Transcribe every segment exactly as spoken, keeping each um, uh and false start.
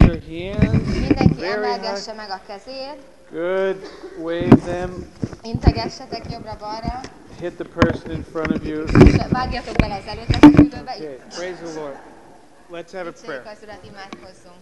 your hands. Mindenki Very emelgesse high. meg a kezét. Good. Wave them. Integessetek jobbra-balra. Hit the person in front of you. És vágjatok bele az előttetek ülőbe. Okay. Praise the Lord. Let's have a Dicsérjük prayer. az Urat, imádkozzunk.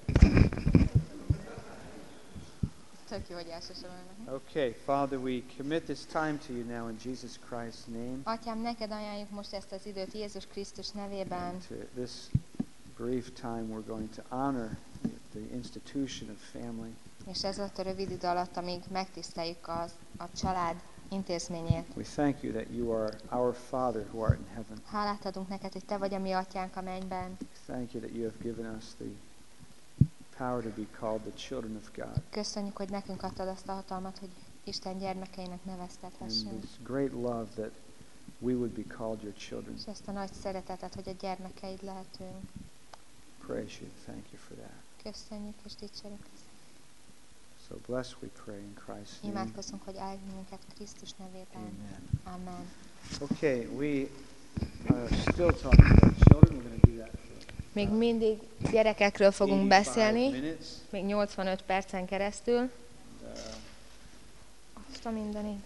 Tök jó, hogy elsősorban. Okay, Father, we commit this time to you now in Jesus Christ's name. Atyám, neked ajánljuk most ezt az időt Jézus Krisztus nevében. And to this brief time we're going to honor the institution of family. És ez alatt a rövid idő alatt, amíg megtiszteljük az, a család intézményét. We thank you that you are our Father who art in heaven. Hálát adunk neked, hogy te vagy a mi atyánk a mennyben. Thank you that you have given us the power to be called the children of God. Köszönjük, hogy nekünk adtad azt a hatalmat, hogy Isten gyermekeinek And neveztethessünk. this great love that we would be called your children. És ezt a nagy szeretetet, hogy a gyermekeid lehetünk. Praise you. Thank you for that. Köszönjük és dicsérjük. So bless, we pray in Christ's name. Imádkozunk, hogy áldj minket Krisztus nevében. Amen. Amen. Okay, we are still talking about children. We're going to do that for Még mindig gyerekekről fogunk eighty-five beszélni, minutes. még nyolcvanöt percen keresztül. And, uh, Azt a mindenit.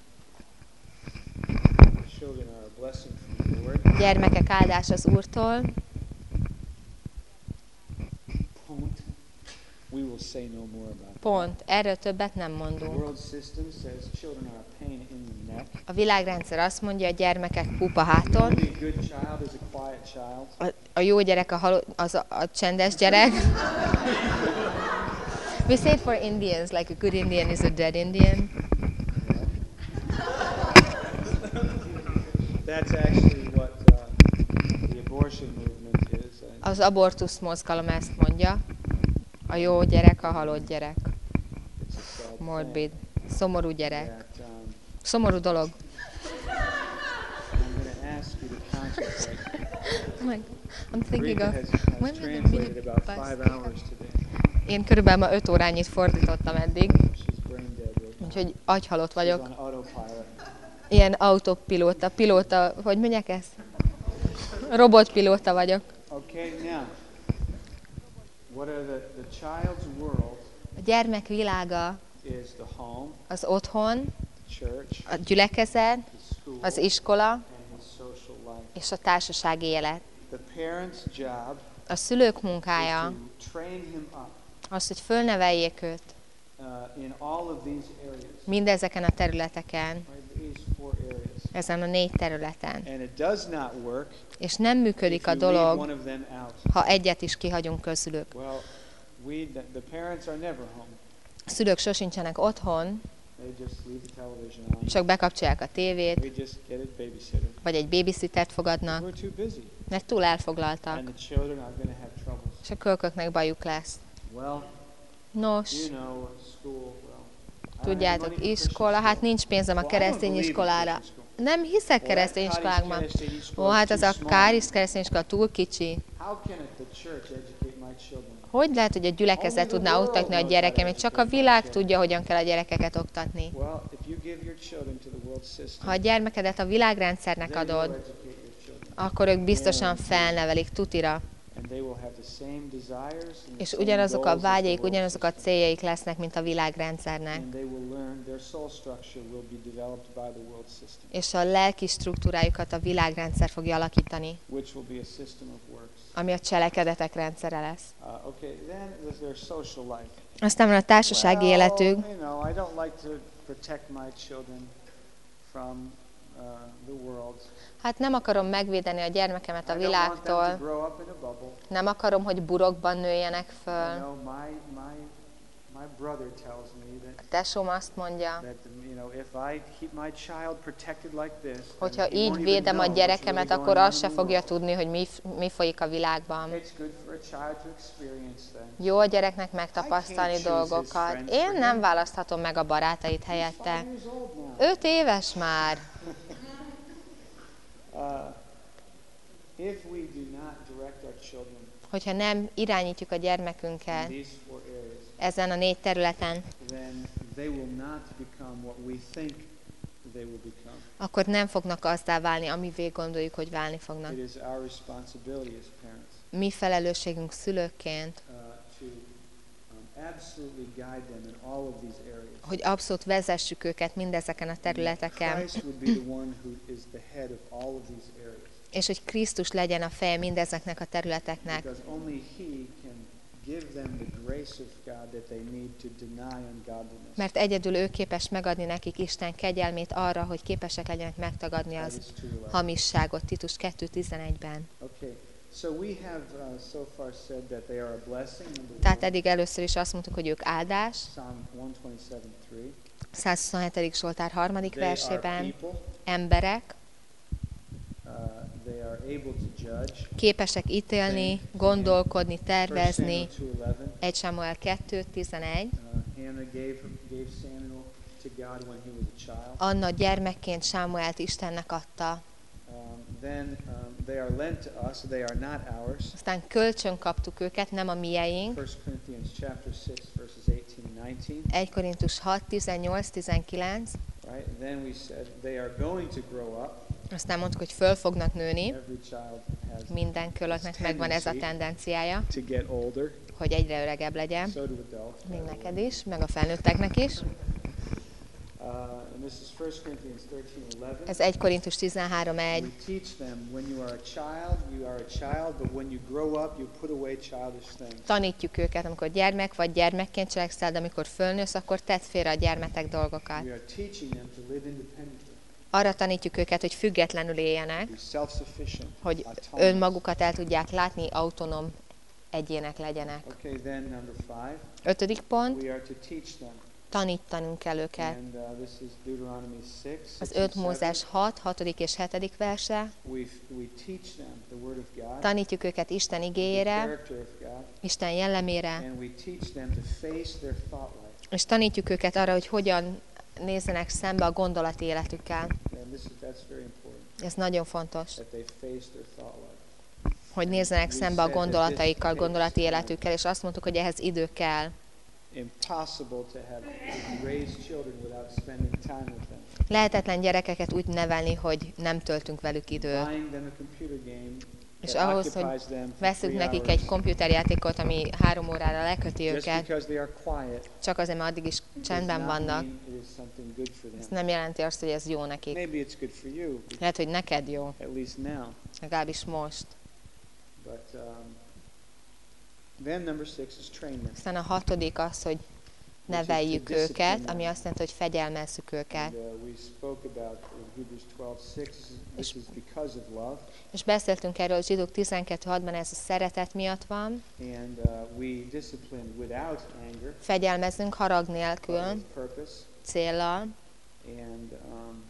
children are a blessing from the Lord. Gyermekek áldás az Úrtól. Point. We will say no more about that. Pont. Erről többet nem The mondunk. world system says children are a pain in the neck. A világrendszer azt mondja, a gyermekek pupa The háton. only good child is a quiet child. A, a jó gyerek a, halo, az a, a csendes gyerek. We say it for Indians, like a good Indian is a dead Indian. That's actually what uh, the abortion movement is. Uh, Az abortusz mozgalom ezt mondja. A jó gyerek a halott gyerek. It's a sad thing Morbid. Szomorú gyerek. that, um, Szomorú dolog. I'm going to ask you to concentrate. Oh my- I'm thinking Rita of... has, when has will the translated minute about pass? five hours today. Én körülbelül ma öt órányit fordítottam eddig, She's brain dead right now. úgyhogy agyhalott She's vagyok. on autopilot. Ilyen autopilóta, pilóta, hogy mondják ezt? Robotpilóta vagyok. Okay, now, what are the, the child's world A gyermek világa is the home, az otthon, the church, a gyülekezet, the school, az iskola and the social life. és a társasági élet. The parent's job A szülők is munkája to train him up az, hogy fölneveljék őt uh, in all of these areas, mindezeken a területeken, right? These four areas. ezen a négy területen. And it does not work És nem működik if a you leave dolog, one of them out. ha egyet is kihagyunk közülük. Well, we, the, the parents are never home. A szülők sosincsenek otthon, They just leave the television on. csak bekapcsolják a tévét, We just get a babysitter. vagy egy babysittert fogadnak, We're too busy. mert túl elfoglaltak, And the children are going to have troubles. és a kölköknek bajuk lesz. Well, Nos, you know, school, well, I don't have tudjátok, money for iskola, Christian hát school. nincs pénzem a Well, I don't keresztény believe in iskolára. Christian school. Nem hiszek Well, keresztény that iskolákban. cottage keresztény Ó, iskola hát is az too a small. káris keresztény iskola túl kicsi. How can it, the church educate my children? Hogy lehet, hogy a gyülekezet tudná oktatni a gyerekemet? Csak a világ tudja, hogyan kell a gyerekeket oktatni. Well, if you give your children to the world system, Ha a gyermekedet a világrendszernek then you'll adod, educate your children. akkor ők biztosan felnevelik tutira, And they will have the same desires and the és same ugyanazok goals a as the vágyaik, world ugyanazok a system. céljaik lesznek, mint a világrendszernek. And they will learn, their soul structure will be developed by the world system, És a lelki struktúrájukat a világrendszer fogja alakítani, which will be a system of works. ami a cselekedetek rendszere lesz. Uh, okay, then there's their social life. Aztán van a társasági Well, életük. you know, I don't like to protect my children from uh, the world. Hát nem akarom megvédeni a gyermekemet a I don't want them to világtól, grow up in a bubble. nem akarom, hogy burokban nőjenek You föl. know, my my my brother tells me that A tesóm azt mondja, that you know, if I keep my child protected like this, then hogyha he won't így even védem a know what's gyerekemet, really akkor going on azt in se the fogja world. tudni, hogy mi, mi folyik a világban. It's good for a child to experience them. Jó a gyereknek megtapasztalni I can't choose his dolgokat. friends Én for nem him. választhatom meg a barátait helyette. Five years old now. Öt éves már. Uh, if we do not direct our children Hogyha nem irányítjuk a in gyermekünket these four areas, ezen a négy területen, then they will not become what we think they will become. akkor nem fognak azzá válni, amivé gondoljuk, hogy válni fognak. It is our responsibility as parents Mi felelősségünk szülőkként, uh, to absolutely guide them in all of these areas. hogy abszolút vezessük őket mindezeken a területeken, Christ would be the one who is the head of all of these areas. és hogy Krisztus legyen a feje mindezeknek a területeknek. Because only He can give them the grace of God that they need to deny ungodliness. Mert egyedül ő képes megadni nekik Isten kegyelmét arra, hogy képesek legyenek megtagadni That az is two eleven. hamisságot. Titus kettő tizenegyben. Okay, so we have uh, so far said that they are a blessing. Number Tehát one, eddig először is azt mondtuk, hogy ők áldás. Psalm one twenty-seven three. százhuszonhetedik Zsoltár harmadik They are versében people. emberek, Uh, they are able to judge. képesek ítélni, gondolkodni, tervezni. First Samuel two eleven. egy Sámuel kettő tizenegy. Uh, Hannah gave gave Samuel to God when he was a child. Anna gyermekként Sámuelt Istennek adta. Um, then um, they are lent to us; they are not ours. Aztán kölcsön kaptuk őket, nem a mieink. First Corinthians chapter six verses eighteen and nineteen. egy Korintus hat tizennyolc tizenkilenc. Right? Then we said they are going to grow up. Aztán mondtuk, hogy föl fognak nőni. Every child has Minden kölöknek megvan ez a tendenciája, to get older. hogy egyre öregebb legyen. So do adults. Még neked is, meg a felnőtteknek is. Uh, and this is First Corinthians thirteen eleven. Ez egy Korintus tizenhárom We egy. teach them when you are a child, you are a child, but when you grow up, you put away childish things. Tanítjuk őket, amikor gyermek vagy gyermekként cselekszel, de amikor fölnősz, akkor tedd félre a gyermetek dolgokat. We are teaching them to live independently, Arra tanítjuk őket, hogy függetlenül éljenek, be self-sufficient, hogy autonomous. önmagukat el tudják látni, autonóm egyének legyenek. Okay, then number five, Ötödik pont, we are to teach them. tanítanunk kell őket. And uh, this is Deuteronomy six. Az six öt and seven. Mózes hat, hatodik és hetedik verse. We we teach them the word of God, Tanítjuk őket Isten the igéjére, character of God, Isten jellemére, and we teach them to face their thought life. és tanítjuk őket arra, hogy hogyan nézzenek szembe a gondolati életükkel. And this is that's very important, Ez nagyon fontos, that they face their thought life. hogy nézzenek szembe a gondolataikkal, gondolati életükkel, és azt mondtuk, hogy ehhez idő kell. Impossible to have to raise children without spending time with them. Lehetetlen gyerekeket úgy nevelni, hogy nem töltünk velük időt. Buying them a computer game És that ahhoz, hogy occupies them for veszünk three nekik hours egy komputerjátékot, ami három órára leköti just őket, because they are quiet csak azért, mert addig is does csendben not vannak. mean it is something good for Ez them. nem jelenti azt, hogy ez jó nekik. Maybe it's good for you, Lehet, hogy neked jó, at least now. legalábbis most. But um, then number six is train them. Aztán a hatodik az, hogy neveljük őket, ami azt jelenti, hogy fegyelmezzük őket. And, uh, we spoke about in Hebrews twelve six. This is because of love, És beszéltünk erről Zsidók tizenkettő hatban, ez a szeretet miatt van. and uh, we discipline without anger, Fegyelmezzünk harag but nélkül, with purpose, céllal, and um,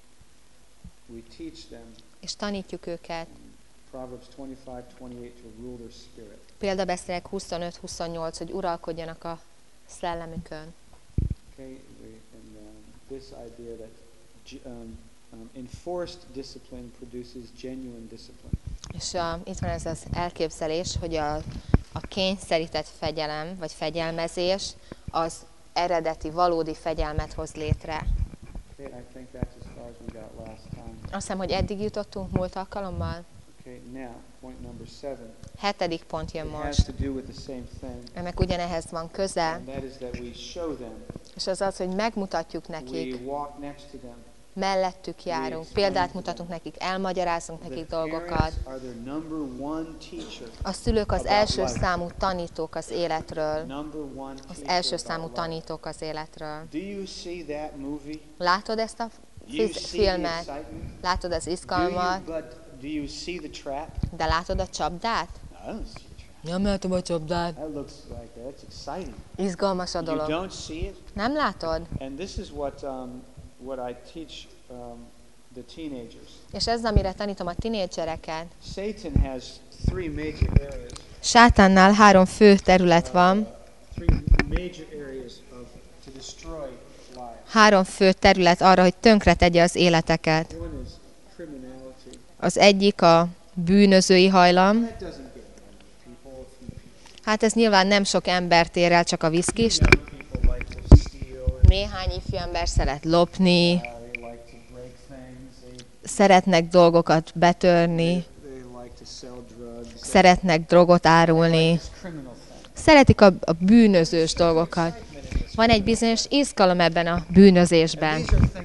we teach them és tanítjuk őket. Proverbs twenty-five twenty-eight to rule their spirit. Példabeszélek huszonöt huszonnyolc, hogy uralkodjanak a szellemükön. Okay, we, and um, this idea that ge- um, um, enforced discipline produces genuine discipline. És uh, itt van ez az elképzelés, hogy a, a kényszerített fegyelem, vagy fegyelmezés, az eredeti, valódi fegyelmet hoz létre. Okay, I think that's as far as we got last time. Azt hiszem, hogy eddig jutottunk múlt alkalommal. Okay, now point number seven. Hetedik pont jön It has most. to do with the same thing, Ennek ugyanehhez van köze, and that is that we show them, és az az, hogy megmutatjuk nekik, we walk next to them. mellettük járunk, példát mutatunk nekik, elmagyarázunk The nekik dolgokat. parents are their number one teacher. A szülők az about első life. számú tanítók az életről. Number one Az teacher első about számú life. tanítók az életről. Do you see that movie? Látod ezt a You fiz- see the filmet? excitement? Látod az Do you, izgalmat? but do you see the trap? De látod a csapdát? I don't see the trap. Nem látom a csapdát. That looks like that's exciting. Izgalmas a You dolog. don't see it? Nem látod? And this is what um, what I teach um, the teenagers. És ez, amire tanítom a tinédzsereket. Satan has three major areas. Sátánnál három fő terület van. Three major areas of to destroy lives. Három fő terület arra, hogy tönkre tegye az életeket. One is criminality. Az egyik a bűnözői hajlam. That doesn't get many people. A few people. Hát ez nyilván nem sok embert ér el, csak a viszkist. Young people like to steal. And, Néhány ifjú ember szeret lopni, uh, they like to break things. They, szeretnek dolgokat betörni, they like to sell drugs. szeretnek drogot árulni, Just criminal things. Szeretik a, a bűnözős dolgokat. Van egy bizonyos izgalom ebben a bűnözésben.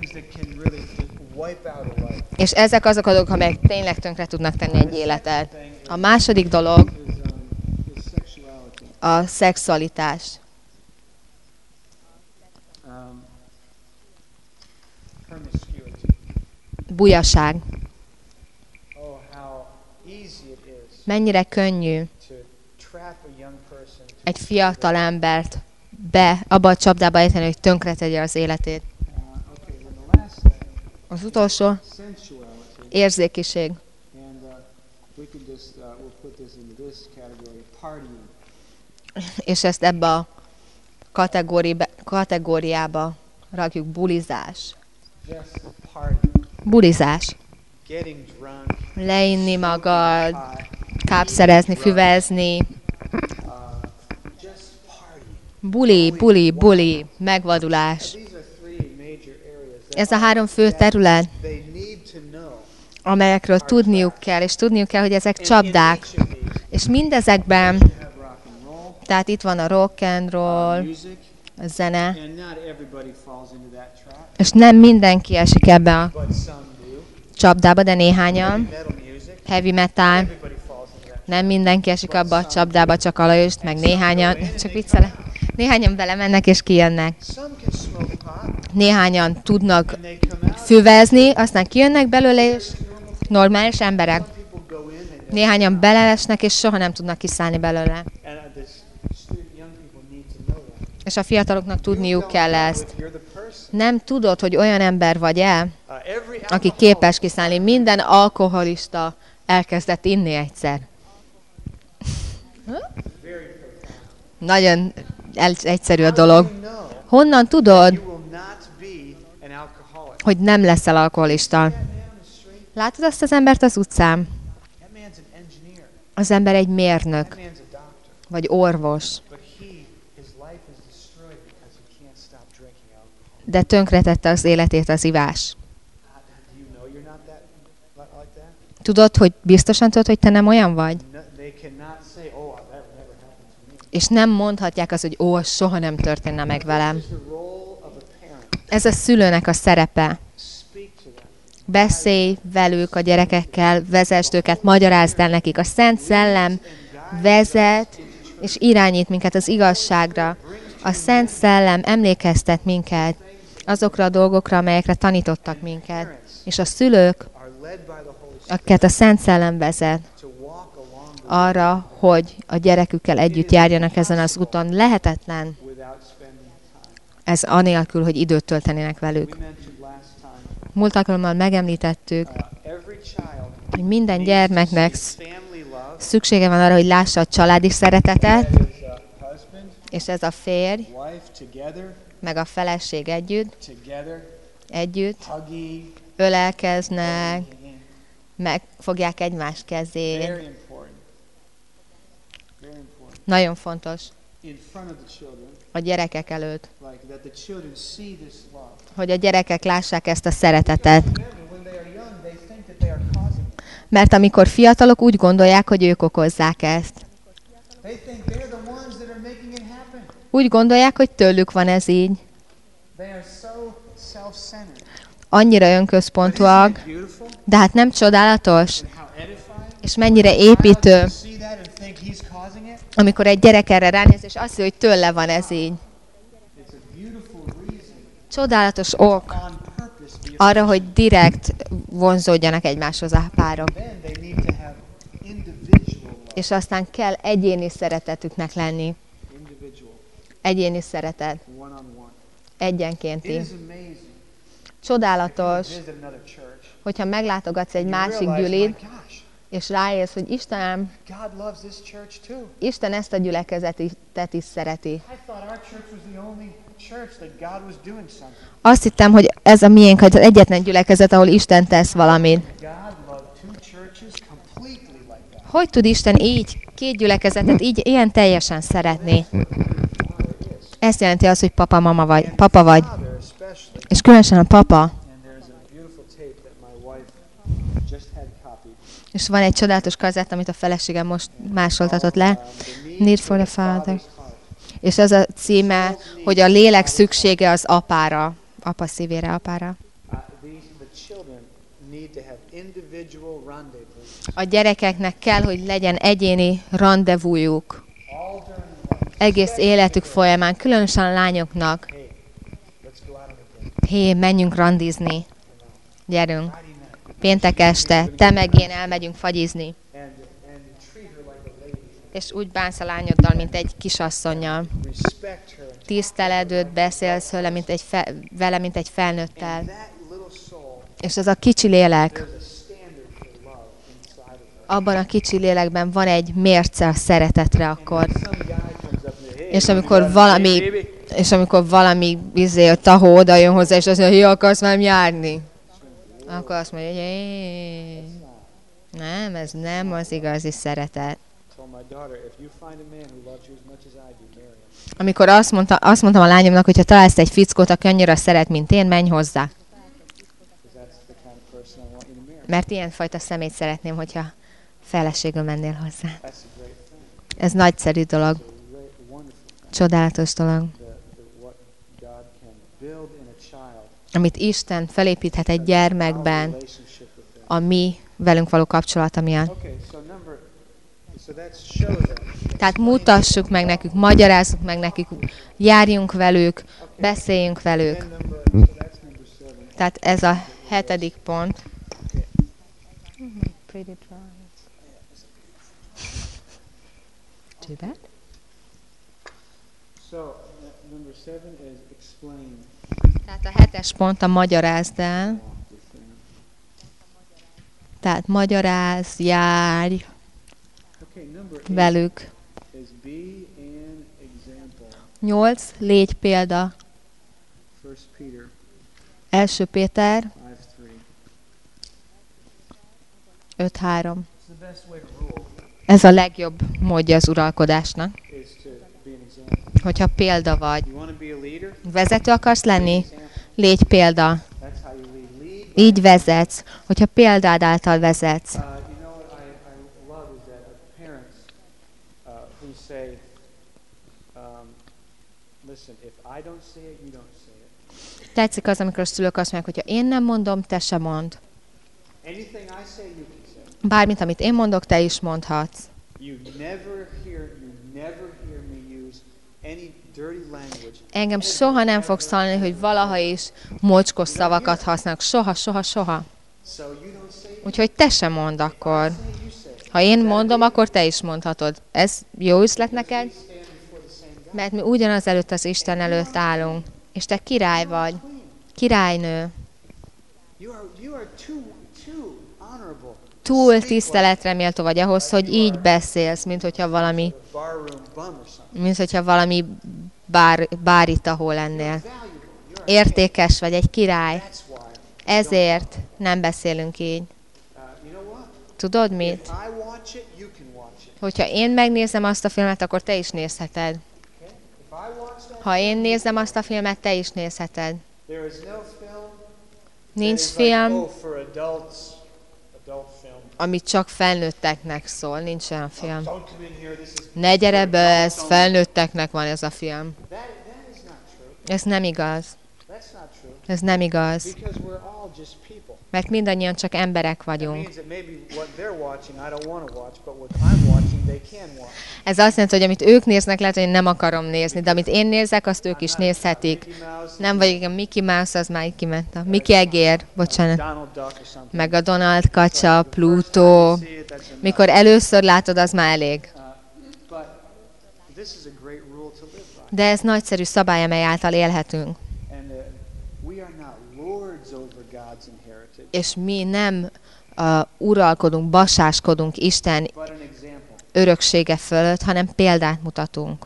És ezek azok a dolgok, amelyek tényleg tönkre tudnak tenni egy életet. A második dolog a szexualitás. Bujaság. Mennyire könnyű egy fiatal embert be, abba a csapdába ejteni, hogy tönkretegye az életét. Az utolsó érzékiség. És ezt ebbe a kategóri- kategóriába rakjuk, bulizás. Bulizás. Leinni magad, kápszerezni, füvezni. Buli, buli, buli, megvadulás. Ez a három fő terület, amelyekről tudniuk kell, és tudniuk kell, hogy ezek csapdák. És mindezekben, tehát itt van a rock and roll, a zene, és nem mindenki esik ebbe a csapdába, de néhányan. Heavy metal, nem mindenki esik abba a csapdába, csak Alajost, meg néhányan, csak viccelek. Néhányan belemennek és kijönnek. Néhányan tudnak füvezni, aztán kijönnek belőle, és normális emberek. Néhányan belelesnek, és soha nem tudnak kiszállni belőle. És a fiataloknak tudniuk kell ezt. Nem tudod, hogy olyan ember vagy-e, aki képes kiszállni. Minden alkoholista elkezdett inni egyszer. Nagyon egyszerű a dolog. Honnan tudod, hogy nem leszel alkoholista? Látod azt az embert az utcán? Az ember egy mérnök, vagy orvos. De tönkretette az életét az ivás. Tudod, hogy biztosan tudod, hogy te nem olyan vagy? És nem mondhatják azt, hogy ó, soha nem történne meg velem. Ez a szülőnek a szerepe. Beszélj velük a gyerekekkel, vezesd őket, magyarázd el nekik. A Szent Szellem vezet és irányít minket az igazságra. A Szent Szellem emlékeztet minket azokra a dolgokra, amelyekre tanítottak minket. És a szülők, akiket a Szent Szellem vezet, arra, hogy a gyerekükkel együtt járjanak ezen az úton, lehetetlen ez anélkül, hogy időt töltenének velük. Múlt alkalommal megemlítettük, hogy minden gyermeknek szüksége van arra, hogy lássa a családi szeretetet, és ez a férj, meg a feleség együtt, együtt ölelkeznek, megfogják egymás kezét. Nagyon fontos a gyerekek előtt, hogy a gyerekek lássák ezt a szeretetet. Mert amikor fiatalok, úgy gondolják, hogy ők okozzák ezt. Úgy gondolják, hogy tőlük van ez így. Annyira önközpontúak, de hát nem csodálatos? És mennyire építő, amikor egy gyerek erre ránéz, és azt mondja, hogy tőle van ez így. Csodálatos ok arra, hogy direkt vonzódjanak egymáshoz a párok. És aztán kell egyéni szeretetüknek lenni. Egyéni szeretet. Egyenkénti. Csodálatos, hogyha meglátogatsz egy másik gyülit, és ráérsz, hogy Istenem, Isten ezt a gyülekezetet is szereti. Azt hittem, hogy ez a miénk az egyetlen gyülekezet, ahol Isten tesz valamit. Hogy tud Isten így, két gyülekezetet így ilyen teljesen szeretni? Ezt jelenti az, hogy papa, mama vagy, papa vagy. És különösen a papa. És van egy csodálatos kazett, amit a feleségem most másoltatott le. Need for the Father. És ez a címe, hogy a lélek szüksége az apára, apa szívére, apára. A gyerekeknek kell, hogy legyen egyéni randevújuk. Egész életük folyamán, különösen a lányoknak. Hé, menjünk randizni. Gyerünk. Péntek este, te meg én elmegyünk fagyizni. És úgy bánsz a lányoddal, mint egy kisasszonnyal. Tiszteledőt beszélsz vele, mint egy, fe, vele, mint egy felnőttel. És az a kicsi lélek, abban a kicsi lélekben van egy mérce a szeretetre akkor. És amikor valami, és amikor valami izé, tahó oda jön hozzá, és azt mondja, hogy akarsz már járni? Akkor azt mondja, hogy nem, ez nem az igazi szeretet. Amikor azt, mondta, azt mondtam a lányomnak, hogy ha találsz egy fickót, aki annyira szeret, mint én, menj hozzá. Mert ilyenfajta szemét szeretném, hogyha feleségül mennél hozzá. Ez nagyszerű dolog. Csodálatos dolog. Amit Isten felépíthet egy gyermekben, a mi velünk való kapcsolata miatt. Tehát mutassuk meg nekük, magyarázzuk meg nekik, járjunk velük, beszéljünk velük. Tehát ez a hetedik pont. Too bad. Tehát a hetes pont a magyarázd el. Tehát magyaráz, járj velük. Nyolc, légy példa. Első Péter. Öt három. Ez a legjobb módja az uralkodásnak. Hogyha példa vagy. Vezető akarsz lenni? Légy példa. Így vezetsz. Hogyha példád által vezetsz. Tetszik az, amikor a szülők azt mondják, hogyha én nem mondom, te sem mondd. Bármit, amit én mondok, te is mondhatsz. Engem soha nem fogsz hallani, hogy valaha is mocskos szavakat használok. Soha, soha, soha. Úgyhogy te sem mondd akkor. Ha én mondom, akkor te is mondhatod. Ez jó üzlet neked? Mert mi ugyanaz előtt az Isten előtt állunk. És te király vagy. Királynő. Túl tiszteletre méltó vagy ahhoz, hogy így beszélsz, mint hogyha valami, mint hogyha valami bár, báritahó lennél. Értékes vagy, egy király. Ezért nem beszélünk így. Tudod mit? Hogyha én megnézem azt a filmet, akkor te is nézheted. Ha én nézem azt a filmet, te is nézheted. Nincs film, ami csak felnőtteknek szól. Nincs olyan film. Ne gyere be, ez felnőtteknek van ez a film. Ez nem igaz. Ez nem igaz. Mert mindannyian csak emberek vagyunk. Ez azt jelenti, hogy amit ők néznek, lehet, hogy én nem akarom nézni, de amit én nézek, azt ők is nézhetik. Nem vagyok a Mickey Mouse, az már így kiment. A Mickey Egér, bocsánat. Meg a Donald Kacsa, Pluto. Mikor először látod, az már elég. De ez nagyszerű szabály, amely által élhetünk. És mi nem uh, uralkodunk, basáskodunk Isten öröksége fölött, hanem példát mutatunk.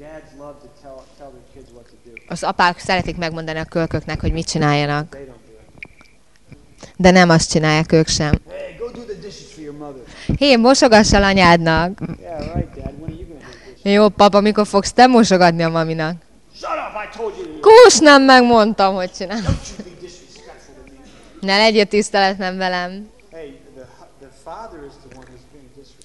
Az apák szeretik megmondani a kölköknek, hogy mit csináljanak. De nem azt csinálják ők sem. Hé, mosogass el anyádnak! Jó, papa, mikor fogsz te mosogatni a maminak? Kús, nem megmondtam, hogy csinál. Ne legyél tiszteletlen velem.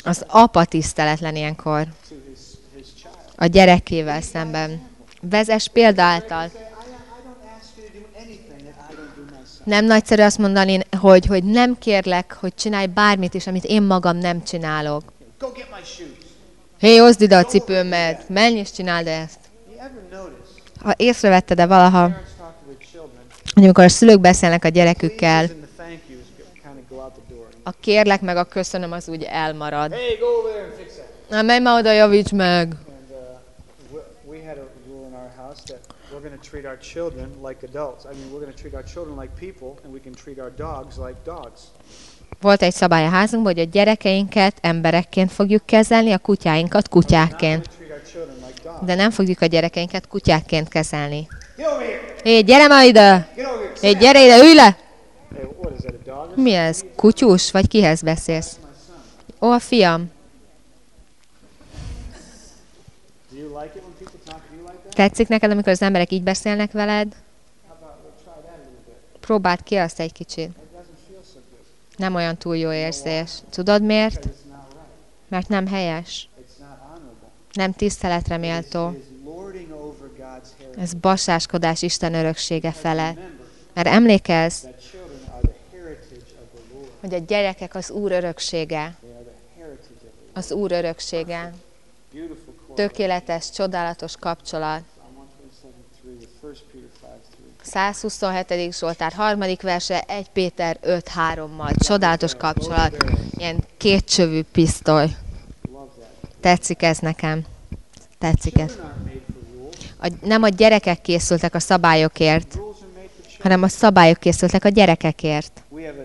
Az apa tiszteletlen ilyenkor to his, his child. a gyerekével szemben. Vezess példa által. Say, I, I don't ask you to do anything that I don't do myself. Nem nagyszerű azt mondani, hogy, hogy nem kérlek, hogy csinálj bármit is, amit én magam nem csinálok. Go get my shoes. Hé, hozd ide a cipőmet, menj és csináld ezt. You ever notice Ha észrevetted-e valaha, parents talk to their children, hogy amikor a szülők beszélnek a gyerekükkel, please and the thank yous kind of go out the door. a kérlek meg a köszönöm az úgy elmarad. Hey, go over there and fix that. Na, menj már oda, javíts meg! And uh, we- we had a rule in our house that we're going to treat our children like adults. I mean, we're going to treat our children like people, and we can treat our dogs like dogs. Volt egy szabály a házunkban, hogy a gyerekeinket emberekként fogjuk kezelni, a kutyáinkat Not going kutyákként. to treat our children like dogs. De nem fogjuk a gyerekeinket kutyákként kezelni. Get over here. Hé, gyere már ide! Get over here. Hé, Sit gyere ide, ülj le! down. Hey, what is that, a dog? or Mi ez? Kutyus? Vagy kihez beszélsz? Ó, a fiam. Do you like it when people talk to you like that? Tetszik neked, amikor az emberek így beszélnek veled? How about we'll try that a little bit? Próbáld ki azt egy kicsit. It doesn't feel so good. Nem olyan túl jó érzés. Tudod miért? Because it's not right. Mert nem helyes. It's not honorable. Nem tiszteletre méltó. It is lording over God's heritage. Ez bassáskodás Isten öröksége felett. Remember Mert emlékezz, that children are the heritage of the Lord. hogy a gyerekek az Úr öröksége. They are the heritage of the Lord. Az Úr öröksége. Beautiful quote. Tökéletes, csodálatos kapcsolat. Psalm one twenty-seven three, the First Peter five three. száz huszonhetedik Zsoltár harmadik verse, egy Péter öt hárommal. Csodálatos kapcsolat. Ilyen kétcsövű pisztoly. Love that. Tetszik ez nekem. Tetszik ez. Children aren't made for rules. A, nem a gyerekek készültek a szabályokért, Rules are made for children. hanem a szabályok készültek a gyerekekért. We have a,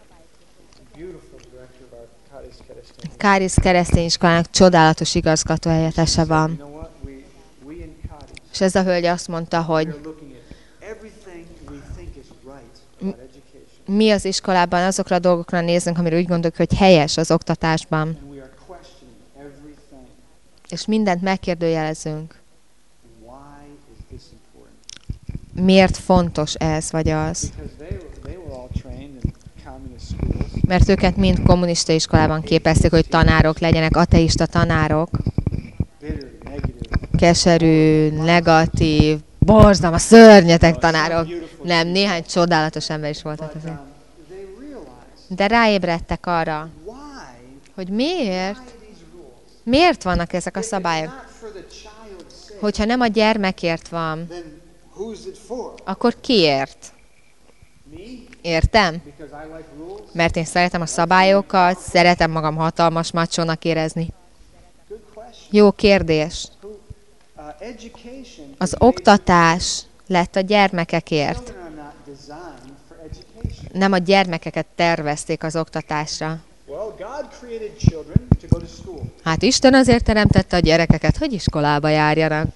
a beautiful director of our Kaddish Kerestan. Káris keresztény iskolának csodálatos igazgató helyettese You van. know what? We, we in Kaddish, És ez a hölgy azt mondta, hogy we're looking at everything we think is right about education. mi az iskolában azokra a dolgokra nézünk, amire úgy gondoljuk, hogy helyes az oktatásban, And we are questioning everything. és mindent megkérdőjelezünk. Why is this important? Miért fontos ez vagy az? Because they were, they were all trained in communist schools. Mert őket mind kommunista iskolában képezték, hogy tanárok legyenek, ateista tanárok. Bitter, negative. Keserű, negatív, borzalmas, szörnyetek tanárok. Nem, néhány csodálatos ember is voltak But azért. um, they realized De ráébredtek arra, why, hogy miért, why these rules. miért vannak ezek a If it's szabályok. not for the child's sake, Hogyha nem a gyermekért van, then who's it for? akkor kiért? Me? Értem? Because I like rules? Mert én szeretem a szabályokat, szeretem magam hatalmas macsónak érezni. Good question. Jó kérdés. Who, uh, education Az is oktatás lett a gyermekekért. based- Children are not designed for education. Nem a gyermekeket tervezték az oktatásra. Well, God created children to go to school. Hát Isten azért teremtette a gyerekeket, hogy iskolába járjanak.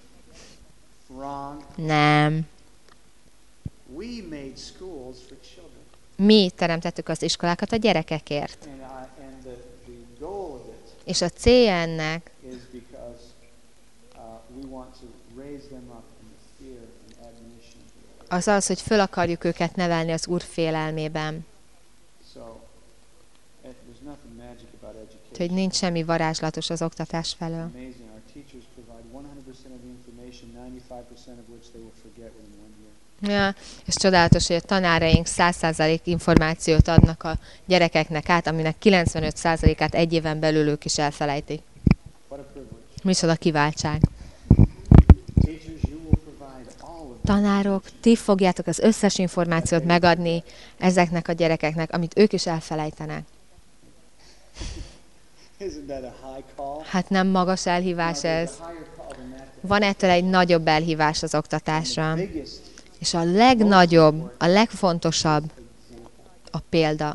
Wrong. Nem. We made schools for children. Mi teremtettük az iskolákat a gyerekekért. And, I, and the, the goal of it És a célja ennek is because uh, we want to raise them up in the fear and admonition of the Lord. az az, hogy föl akarjuk őket nevelni az Úr félelmében. So, it, there's nothing magic about education. Úgyhogy nincs semmi varázslatos az oktatás felől. Amazing. Our teachers provide one hundred percent of the information, ninety-five percent of which they will forget within one year. Ja, és csodálatos, hogy a tanáraink száz százalék információt adnak a gyerekeknek át, aminek kilencvenöt százalékát egy éven belül ők is elfelejtik. What a privilege. Micsoda kiváltság. Teachers, you will provide all of it. Tanárok, ti fogjátok az összes információt megadni ezeknek a gyerekeknek, amit ők is elfelejtenek. Isn't that a high call? Hát nem magas elhívás No, there's ez. a higher call than that. Van ettől egy nagyobb elhívás az oktatásra. The biggest És a legnagyobb, a legfontosabb a példa.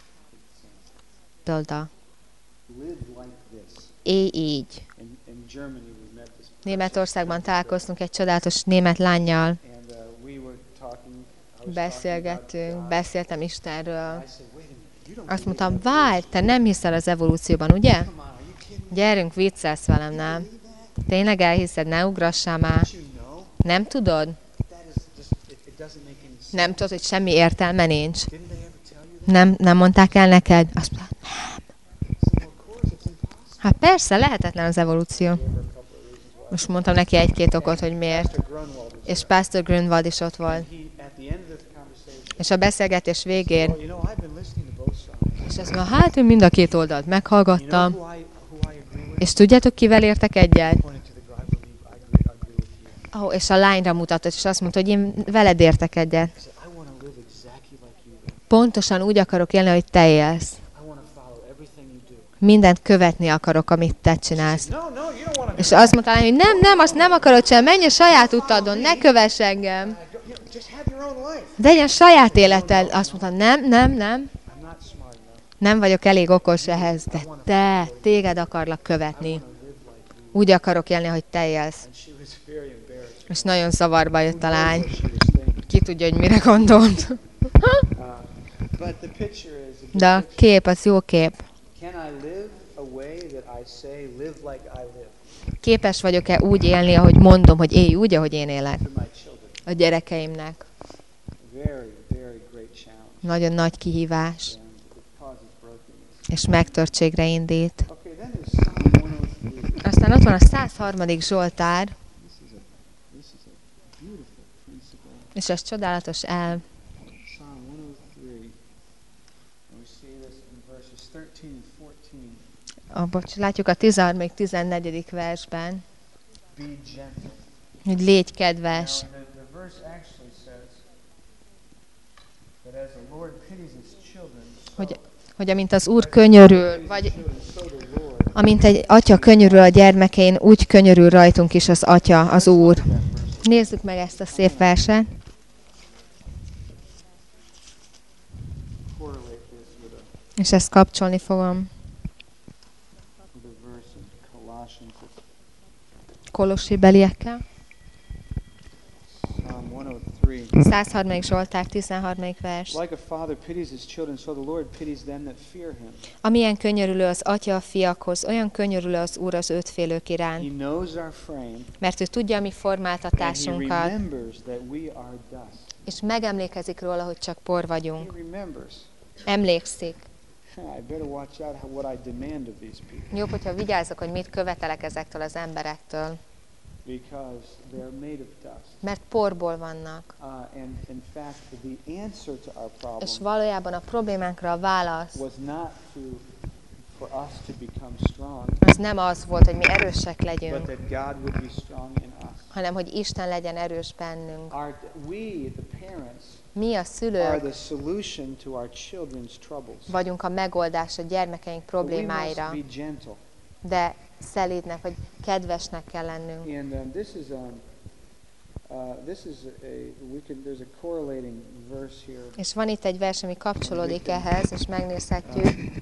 Példa. live like this. Élj így. In, in Germany, we met this Németországban találkoztunk egy csodálatos német lánnyal. and uh, we were talking. I was Beszélgettünk, talking about God. beszéltem Istenről. I said, wait a minute, you don't Azt believe mondtam, that? várj, te nem hiszel az evolúcióban, ugye? Come on, are you kidding me? Gyerünk, viccelsz velem, nem? Believe that? Tényleg elhiszed, ne ugrassál már. Don't you know? Nem tudod? That is just, it, it doesn't make any sense. Nem tudod, hogy semmi értelme nincs. Didn't they ever tell you that? Nem, nem mondták el neked? Azt mondta, So of course it Hát persze, lehetetlen az evolúció. Most mondtam neki egy-két okot, hogy miért. Pastor Grunwald was És there. Pastor Grunwald is ott volt. And he, at the end of the conversation, És a beszélgetés végén, well, you know, I've been listening to both sides. és azt mondja, hát én mind a két oldalt You know meghallgattam. who I, who I agree with? És tudjátok, kivel értek egyet? Pointing to the girl, I believe I agree, I agree with you. Ó, és a lányra mutatott, és azt mondta, hogy én veled értek egyet. He said, I want to live exactly like you live. Pontosan úgy akarok élni, hogy te élsz. I want to follow everything you do. Mindent követni akarok, amit te csinálsz. No, no, you don't want to És azt mondta, hogy nem, nem, azt nem akarod sem, menj a saját utadon, ne kövess engem. You know, just have your own life. De legyen saját életed. Azt mondta, nem, nem, nem, I'm not smart enough. nem vagyok elég okos ehhez, de te, téged akarlak követni. Úgy akarok élni, hogy te élsz. And she was very embarrassed. És nagyon zavarba jött a lány. What she was thinking. Ki tudja, hogy mire gondolt. Uh, but the picture is a good De a picture. kép, az jó kép. Can I live a way that I say, live like I live Képes vagyok-e úgy élni, ahogy mondom, hogy élj úgy, ahogy én élek to my children? a gyerekeimnek. Very, very great challenge. Nagyon nagy kihívás, And it causes brokenness. és megtörtségre indít. Okay, then there's Psalm one oh three. Aztán ott van a száz harmadik Zsoltár, This is a, this is a beautiful principle. és ez csodálatos el. Psalm one oh three. And we see this in verses thirteen and fourteen. A, bocs, látjuk a tizenharmadik tizennegyedik versben, Be gentle. hogy légy kedves. Now, the, the verse actually says that as the Lord pities his children, so, Hogy, hogy amint az Úr könyörül, vagy children, so the Lord. amint egy atya könyörül a gyermekein, úgy könyörül rajtunk is az atya, az Úr. That verse. Nézzük meg ezt a szép verset. Correlate this with a, És ezt kapcsolni fogom with a verse in Colossians. It's Kolossi beliekkel. Psalm one oh three. száz harmadik Zsoltár, tizenharmadik vers. Like a father pities his children, so the Lord pities them that fear him. Amilyen könyörülő az atya a fiakhoz, olyan könyörülő az Úr az őt félők He iránt. knows our frame, Mert ő tudja a mi and he formáltatásunkat, remembers that we are dust. és megemlékezik róla, hogy csak por He vagyunk. remembers. Emlékszik. I better watch out how, what I demand of these people, Jobb, hogyha vigyázzak, hogy mit követelek ezektől az emberektől. because they're made of dust. Mert porból vannak. Uh, and in fact, the answer to our problem És valójában a problémánkra a válasz was not to for us to become strong, az nem az volt, hogy mi erősek but legyünk, that God would be strong in us. hanem hogy Isten legyen erős bennünk. Our, we, the parents, Mi a are szülők the solution to our children's troubles. vagyunk a megoldás a gyermekeink But we must problémáira, be gentle. de szelídnek, vagy kedvesnek kell lennünk. And um, this is um, uh, this is a we can there's a correlating verse here. És van itt egy vers, ami kapcsolódik ehhez, és megnézhetjük. We can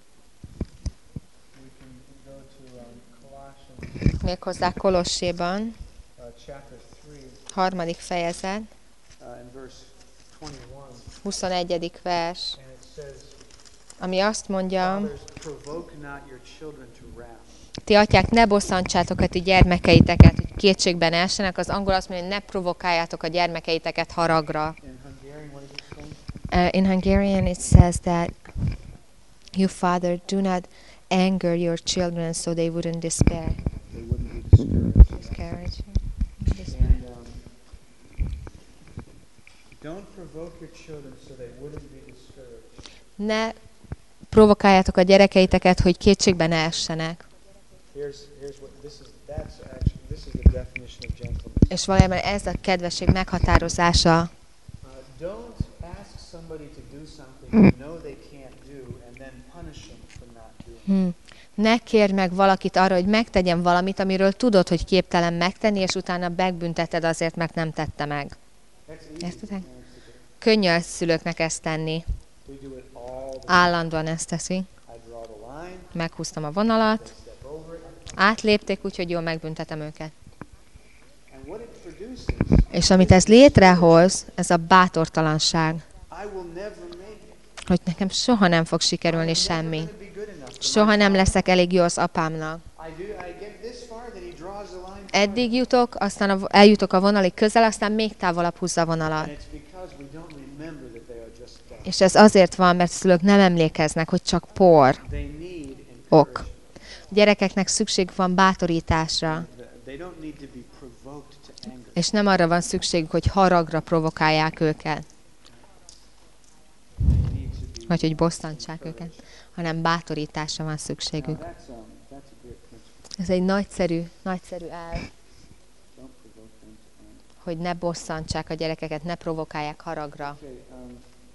go to um, Colossians Méghozzá Kolosséban, uh, chapter three harmadik fejezet, uh, in verse twenty-one, huszonegyedik vers, and it says, ami azt mondja, "Fathers, provoke not your children to wrath." ti atyák, ne bosszantsátok a ti gyermekeiteket, hogy kétségben essenek. Az angol azt mondja, hogy ne provokáljátok a gyermekeiteket haragra. In Hungarian, what does it say? Uh, in Hungarian it says that you father do not anger your children so they wouldn't despair. They wouldn't be discouraged. Discourage. And um, don't provoke your children so they wouldn't be discouraged. Ne provokáljátok a gyerekeiteket, hogy kétségben essenek. Here's here's what this is. That's actually this is the definition of gentleness. És valójában ez a kedvesség meghatározása. Uh, don't ask somebody to do something you know they can't do, and then punish them for not doing. it. Hm. Ne kérj meg valakit arra, hogy megtegyen valamit, amiről tudod, hogy képtelen megtenni, és utána megbünteted azért, mert nem tette meg. That's easy Értitek? for parents to do. Könnyű a szülőknek ezt tenni. We do it all the time. Állandóan ezt teszi. I draw the line, Meghúztam a vonalat, they step over it, átlépték, úgyhogy jól megbüntetem őket. and what it produces, És amit ez létrehoz, ez a bátortalanság, I will never make it. hogy nekem soha nem fog I'm sikerülni never semmi. gonna be good enough for Soha my nem father. leszek elég jó az apámnak. I do. I get this far, then he draws the line. farther. Eddig jutok, aztán a, eljutok a vonalig közel, aztán még távolabb húzza a And vonalat. it's because we don't remember that they are just dust. És ez azért van, mert a szülők nem emlékeznek, hogy csak por. They need Ok. encouragement. Gyerekeknek szükség van bátorításra, They don't need to be provoked to anger. és nem arra van szükségük, hogy haragra provokálják őket, They need to be. vagy hogy bosszantsák őket, hanem bátorításra van Now, szükségük. that's, um, that's a great principle. Ez egy nagyszerű, nagyszerű elv, Don't provoke them to anger. hogy ne bosszantsák a gyerekeket, ne provokálják haragra. Okay, um,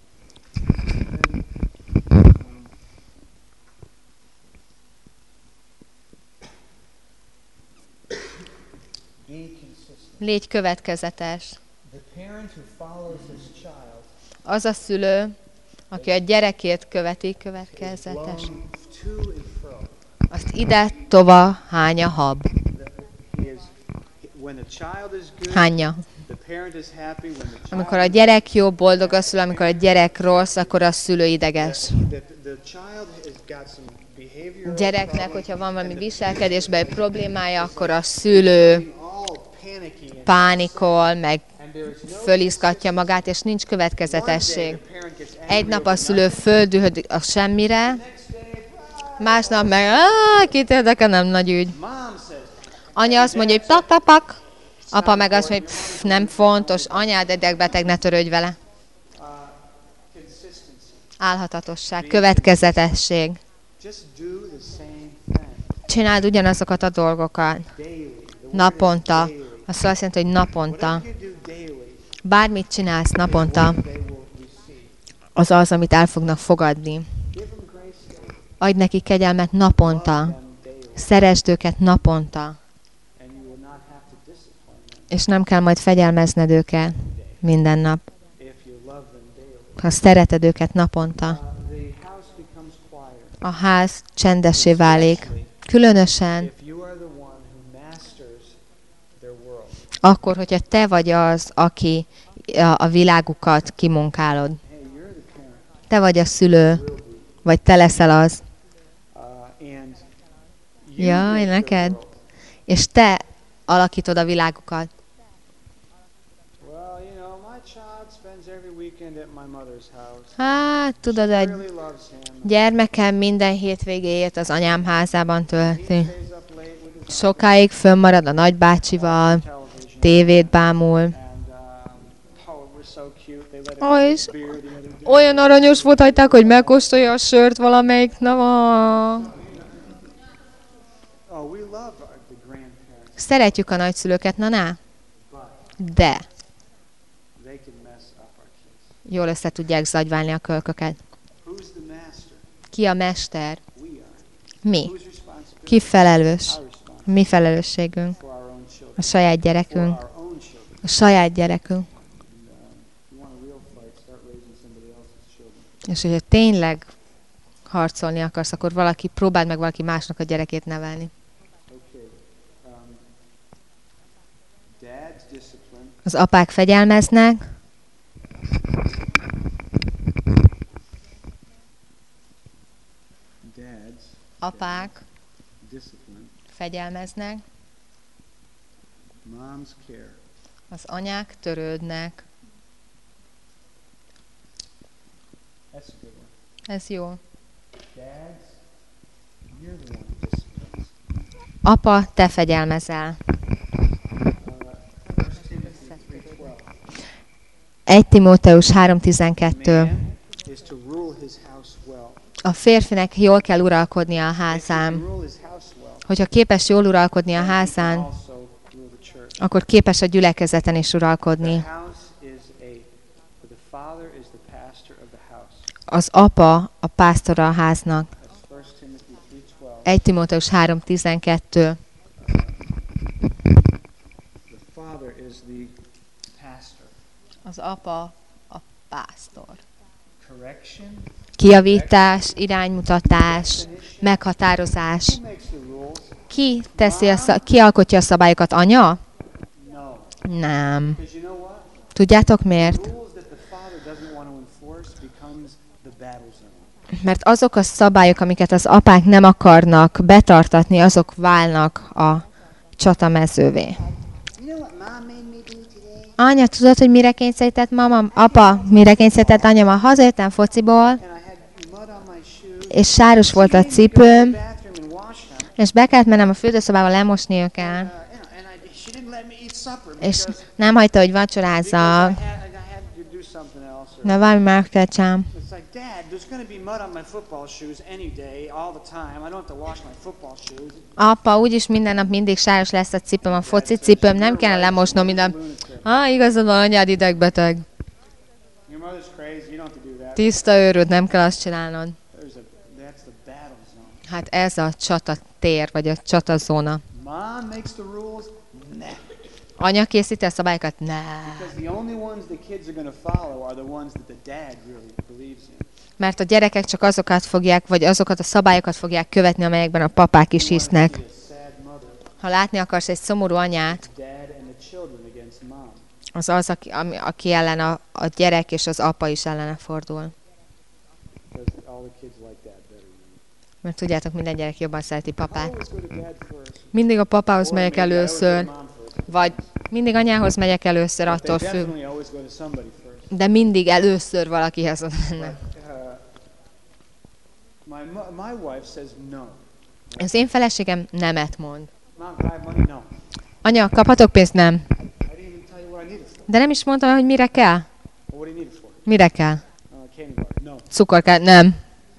be consistent. Légy következetes. The parent who follows his child Az a szülő, aki a gyerekét követi, is következetes. blown to and fro. Azt ide tova hánya hab. The- He is, when the child is good, Hányja. the parent is happy. When the child Amikor a gyerek jó, boldog a szülő, amikor a gyerek rossz, akkor a szülő ideges. The, the, the child has got some behavioral Gyereknek, problems, hogyha van valami and the viselkedésben problémája, akkor a szülő parent all panicky and- pánikol, meg and there is no fölizgatja magát, és nincs one day következetesség. the parent gets angry Egy nap a over szülő földühödik a semmire, next day, másnap meg, áh, kit érdekel, nem nagy ügy. mom says, Anya azt mondja, hogy pak, pak, pak. Apa meg azt mondja, hogy pff, nem fontos, anyád idegbeteg, ne törődj vele. uh, consistency. Álhatatosság, következetesség. Just do the same thing Csináld ugyanazokat a dolgokat. daily. The word is Naponta. daily. Az azt jelenti, hogy naponta. Whatever you do daily, Bármit csinálsz naponta, they will receive. az az, amit el fognak fogadni. Give them grace daily. Adj neki kegyelmet Love naponta. them daily. Szeresd őket naponta. And you will not have to discipline them És nem kell majd fegyelmezned őket minden nap. if you love them daily. Ha szereted őket naponta, Uh, the house becomes quieter. a ház csendessé válik. Különösen If you are the one who masters their world. akkor, hogyha te vagy az, aki a, a világukat kimunkálod. Hey, you're the parent. Te vagy a szülő, Will be. vagy te leszel az, Uh, and you Jaj, make their neked. world. és te alakítod a világukat. Well, you know, my child spends every weekend at my mother's house. Hát, tudod, She a really loves him. gyermekem minden hétvégéjét az anyám házában He tölti. stays up late with his Sokáig fönnmarad a nagybácsival, television. tévét bámul. And um, oh, it was so cute. They let him Ó, have és his beer the other day. olyan aranyos volt, hagyták, hogy megkóstolja a sört valamelyik nap. Oh, we love our, the grandparents, Szeretjük a nagyszülőket, na na, but de they can mess up our kids. jól össze tudják zagyválni a kölköket. Who's the master? Ki a mester? We are. Mi. Who's responsible? Ki felelős? Our responsibility Mi felelősségünk. for our own children. A saját For gyerekünk. our own children. A saját gyerekünk. And, um, if you want a real fight, start raising somebody else's children. És hogyha tényleg harcolni akarsz, akkor valaki, próbáld meg valaki másnak a gyerekét nevelni. Okay. Um, dad's discipline. Az apák fegyelmeznek, Dad's apák discipline. fegyelmeznek, Mom's care. az anyák törődnek. That's a good one. Ez jó. Dads, you're the one who disciplines. Apa, te fegyelmezel. Uh, First Timothy three twelve. egy Timóteus három tizenkettő. Man is to rule his house well. A férfinek jól kell uralkodnia a If he can házán. rule his house well, Hogyha képes jól uralkodni a then he can házán, also rule the church. akkor képes a gyülekezeten is uralkodni. The house is a, the father is the pastor of the house. Az apa a pásztora a háznak. That's First Timothy three twelve. egy Timóteus három tizenkettő. The father is the pastor. Az apa a pásztor. Correction. Kijavítás, iránymutatás, meghatározás. Who makes the rules? Ki teszi a szab- ki alkotja a szabályokat? Anya? No. Nem. Because you know what? Tudjátok miért? Rules that the father doesn't want to enforce becomes the battle zone. Mert azok a szabályok, amiket az apák nem akarnak betartatni, azok válnak a csatamezővé. You know what mom made me do today? Anya, tudod, hogy mire kényszerített mama? Apa, mire kényszerített anya? Ma hazajöttem fociból, And I had mud on my shoes. és sáros volt a She made me go to cipőm, the bathroom and wash them. És be kellett mennem a fürdőszobába lemosni őket. Uh, you know, and I, she didn't let me eat supper És because, nem hagyta, hogy because I vacsorázzak. had, I had to do something else. Or, De valami más kell csinálnom. it's like, Dad, there's going to be mud on my football shoes any day, all the time. I don't have to wash my football shoes. Apa, úgyis minden nap mindig sáros lesz a cipőm, a foci cipőm, nem kellene lemosnom minden. Ah, igazad van, anyád idegbeteg. Your mother's crazy. You don't have to do that. Tiszta őröd, nem kell azt csinálnod. There's a, that's the battle zone. Hát ez a csatatér, vagy a csatasóna. Mom makes the rules. Nah. Anya készíti a szabályokat? Ne. Because the only ones the kids are going to follow are the ones that the dad really believes in. Mert a gyerekek csak azokat fogják, vagy azokat a szabályokat fogják követni, amelyekben a papák is hisznek. Be a sad mother, Ha látni akarsz egy szomorú anyát, dad and the children against mom. az az, aki, ami, aki ellen a, a gyerek és az apa is ellene fordul. Because all the kids like dad better than me. Mert tudjátok, minden gyerek jobban szereti I papát. always go to dad first. Mindig a papához Or megyek maybe I always go to először, mom first. vagy mindig anyához megyek először, But attól they függ. definitely always go to somebody first. De mindig először valakihez oda mennek. Uh, my, mo- my wife says no. Az én feleségem nemet mond. Mom, can I have money? No. Anya, kaphatok pénzt? Nem. I didn't even tell you what I need it for. De nem is mondtam, hogy mire kell. Well, what do you need it for? Mire kell? Uh, candy bar. No. Cukor kell? Nem.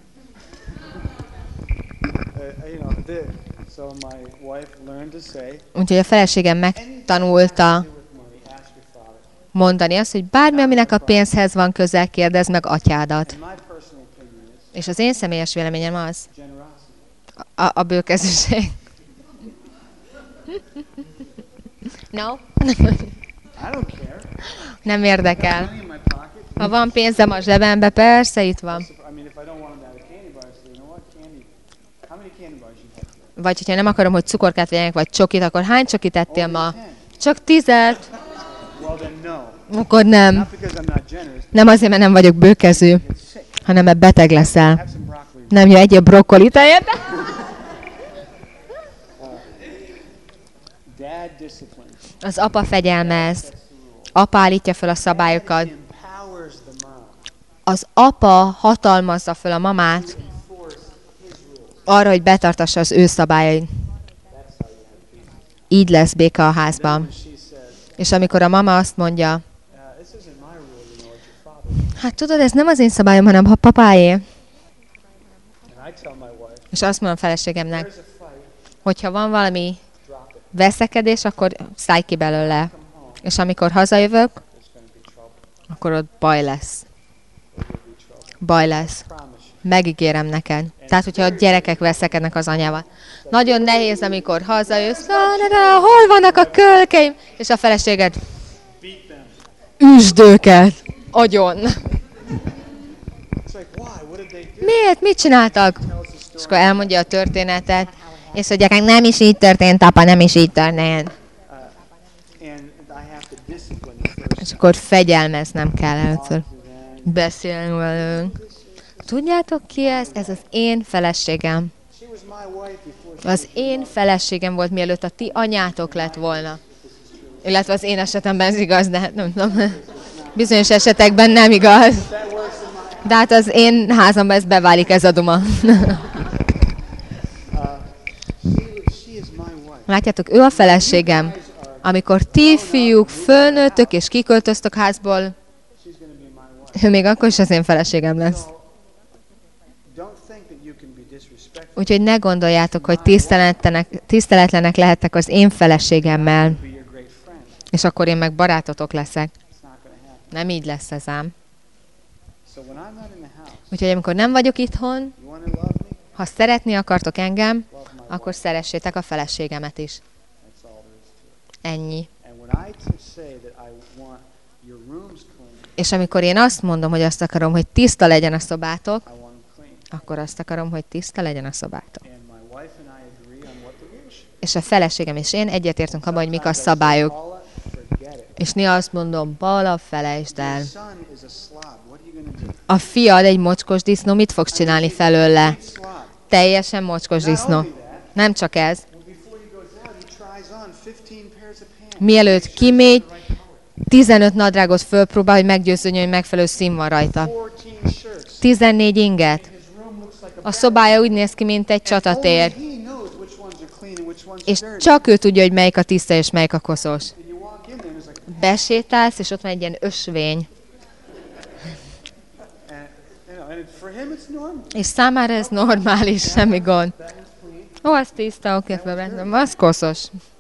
Uh, you know, the, so my wife learned to say, Úgyhogy a feleségem megtanulta with money, ask your father. mondani azt, hogy bármi, aminek a pénzhez van közel, kérdezd meg atyádat. And my personal opinion is És az én személyes véleményem az, generosity. a, a bőkezűség. No? I don't care. Nem érdekel. Money in my pocket. Ha van pénzem a zsebembe, persze itt van. I mean, if I don't want them to have a candy bar, I say, you know what, candy. How many candy bars you have today? Vagy hogyha nem akarom, hogy cukorkát vegyenek, vagy csokit, akkor hány csokit ettél ma? Only ten. Csak tizet. Well, then no. Akkor nem. Not because I'm not generous. Nem azért, mert nem vagyok bőkezű, Get sick. hanem mert beteg leszel. Have some broccoli. Nem jó, egyéb brokkolit, érte? Dad disciplines. Az apa fegyelmez. Apa állítja fel a szabályokat. Empowers the mom. Az apa hatalmazza fel a mamát Enforce his rules. arra, hogy betartassa az ő szabályait. Így lesz béke a házban. When she says, És amikor a mama azt mondja, uh, this isn't my rule, you know, it's your father's. hát tudod, ez nem az én szabályom, hanem a papáé. And I tell my wife, És azt mondom a feleségemnek, there's a fight, hogyha van valami drop it. veszekedés, akkor szállj ki belőle. Come home, És amikor hazajövök, there's going to be trouble. akkor ott baj lesz. There will be trouble. Baj lesz. Promise you. Megígérem neked. Tehát, hogyha a gyerekek veszekednek az anyával. Nagyon nehéz, amikor hazajössz, "Lá, lá, lá, hol vannak a kölkeim? És a feleséged, Beat them. üsd őket. Agyon. It's like, why? What did they do? Miért? Mit csináltak? Tells the És story. akkor elmondja a történetet, és hogy gyerekek, nem is így történt, apa, nem is így történt. Uh, and I have to discipline you first. És akkor fegyelmeznem kell először. To them. Beszélni velünk. Tudjátok ki ez? Ez az én feleségem. She was my wife before she Az én feleségem volt, mielőtt a ti anyátok lett volna. Illetve az én esetemben ez igaz, de nem tudom. Bizonyos esetekben nem igaz. De hát az én házamban ez beválik, ez a duma. she is my wife. Látjátok, ő a feleségem. Amikor ti fiúk fölnőttök és kiköltöztök házból, She's going to be my wife. ő még akkor is az én feleségem lesz. Don't think that you can be disrespectful. Úgyhogy ne gondoljátok, hogy tiszteletlenek, tiszteletlenek lehettek az én feleségemmel, Be your great friend. és akkor én meg barátotok leszek. It's not going to happen. Nem így lesz ez ám. So when I'm not in the house, Úgyhogy amikor nem vagyok itthon, you want to love me? ha szeretni akartok engem, Love my akkor wife. szeressétek a feleségemet is. That's all there is to it. Ennyi. And when I t- say that I want your rooms clean, És amikor én azt mondom, hogy azt akarom, hogy tiszta legyen a szobátok, I want them clean. akkor azt akarom, hogy tiszta legyen a szobátok. And my wife and I agree on what the rules should be. És a feleségem és én egyetértünk abban, hogy mik a szabályok. Paula, forget it. És néha azt mondom, Paula, felejtsd el. Your son is a slob. What are you going to do? A fiad egy mocskos disznó, mit fogsz csinálni felőle? He's slob. Teljesen mocskos Not disznó. only that, Nem csak ez. well, before he goes out, he tries on fifteen pairs of pants. Mielőtt kimegy, tizenöt nadrágot fölpróbál, hogy meggyőződjön, hogy megfelelő szín van rajta. fourteen shirts. tizennégy inget. His room looks like a A szobája úgy néz ki, mint egy Only csatatér. he knows which ones És csak ő tudja, hogy melyik a tiszta és melyik a koszos. And you walk in there and it's like, Besétálsz, és ott van egy ilyen ösvény. and, you know, and it, for him it's normal. És számára ez normális, semmi gond. That was clean. Ó, az tiszta, oké, felvettem. Az koszos.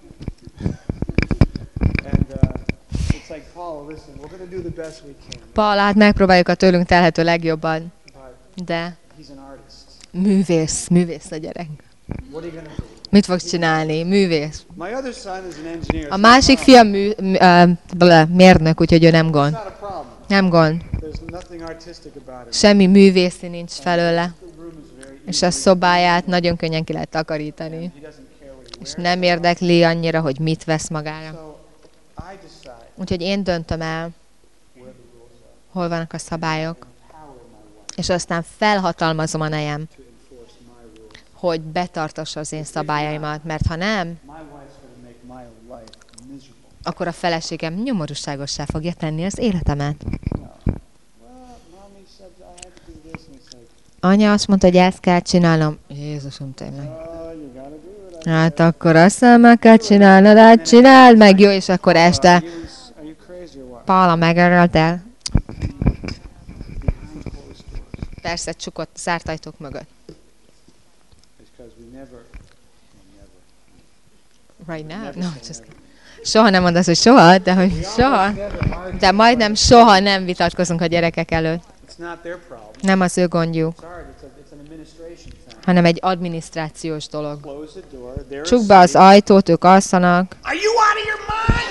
And uh, it's like, Paul, listen, we're going to do the best we can. Paul, hát megpróbáljuk a tőlünk telhető legjobban. But De he's an artist. művész, művész a gyerek. What are you going to do? Mit fogsz csinálni? Művész. My other son is an engineer. A It's másik not a fiam mű, mű, uh, ble, mérnök, úgyhogy ő nem problem. gond. It's not a problem. Nem gond. There's nothing artistic about it. Semmi művészi nincs felőle. The room is very És a szobáját nagyon könnyen ki lehet takarítani. He doesn't care what he És wears. nem érdekli annyira, hogy mit vesz magára. So I decide Úgyhogy én döntöm el, where the rules are. hol vannak a szabályok. Empower my wife És aztán felhatalmazom a nejem, to enforce my rules. hogy betartassa az én szabályaimat, mert ha nem, My wife's going to make my life miserable. akkor a feleségem nyomorúságossá fogja tenni az életemet. Well, mommy said I had to do this, and it's like, Anya azt mondta, hogy ezt kell csinálnom. Jézusom, tényleg. oh, you got to do it. Hát akkor azt meg kell csinálnod, hát csináld meg, jó, és akkor este Are you, are you crazy or what? Paula megörölt el. Behind closed doors. Persze csukott, zárt ajtók mögött. Because we never, we never. Right now? No, just... Soha nem mondasz, hogy soha, de hogy soha. De majdnem soha nem vitatkozunk a gyerekek előtt. It's not their problem. Nem az ő gondjuk, It's ours. It's, a, it's an administration thing. hanem egy adminisztrációs dolog. Close the door. They're Csukd be az asleep. ajtót, ők alszanak. Are you out of your mind?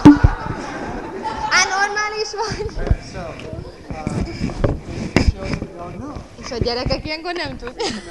Á, normális vagy? So, uh, the children don't know. És a gyerekek ilyenkor nem tudják.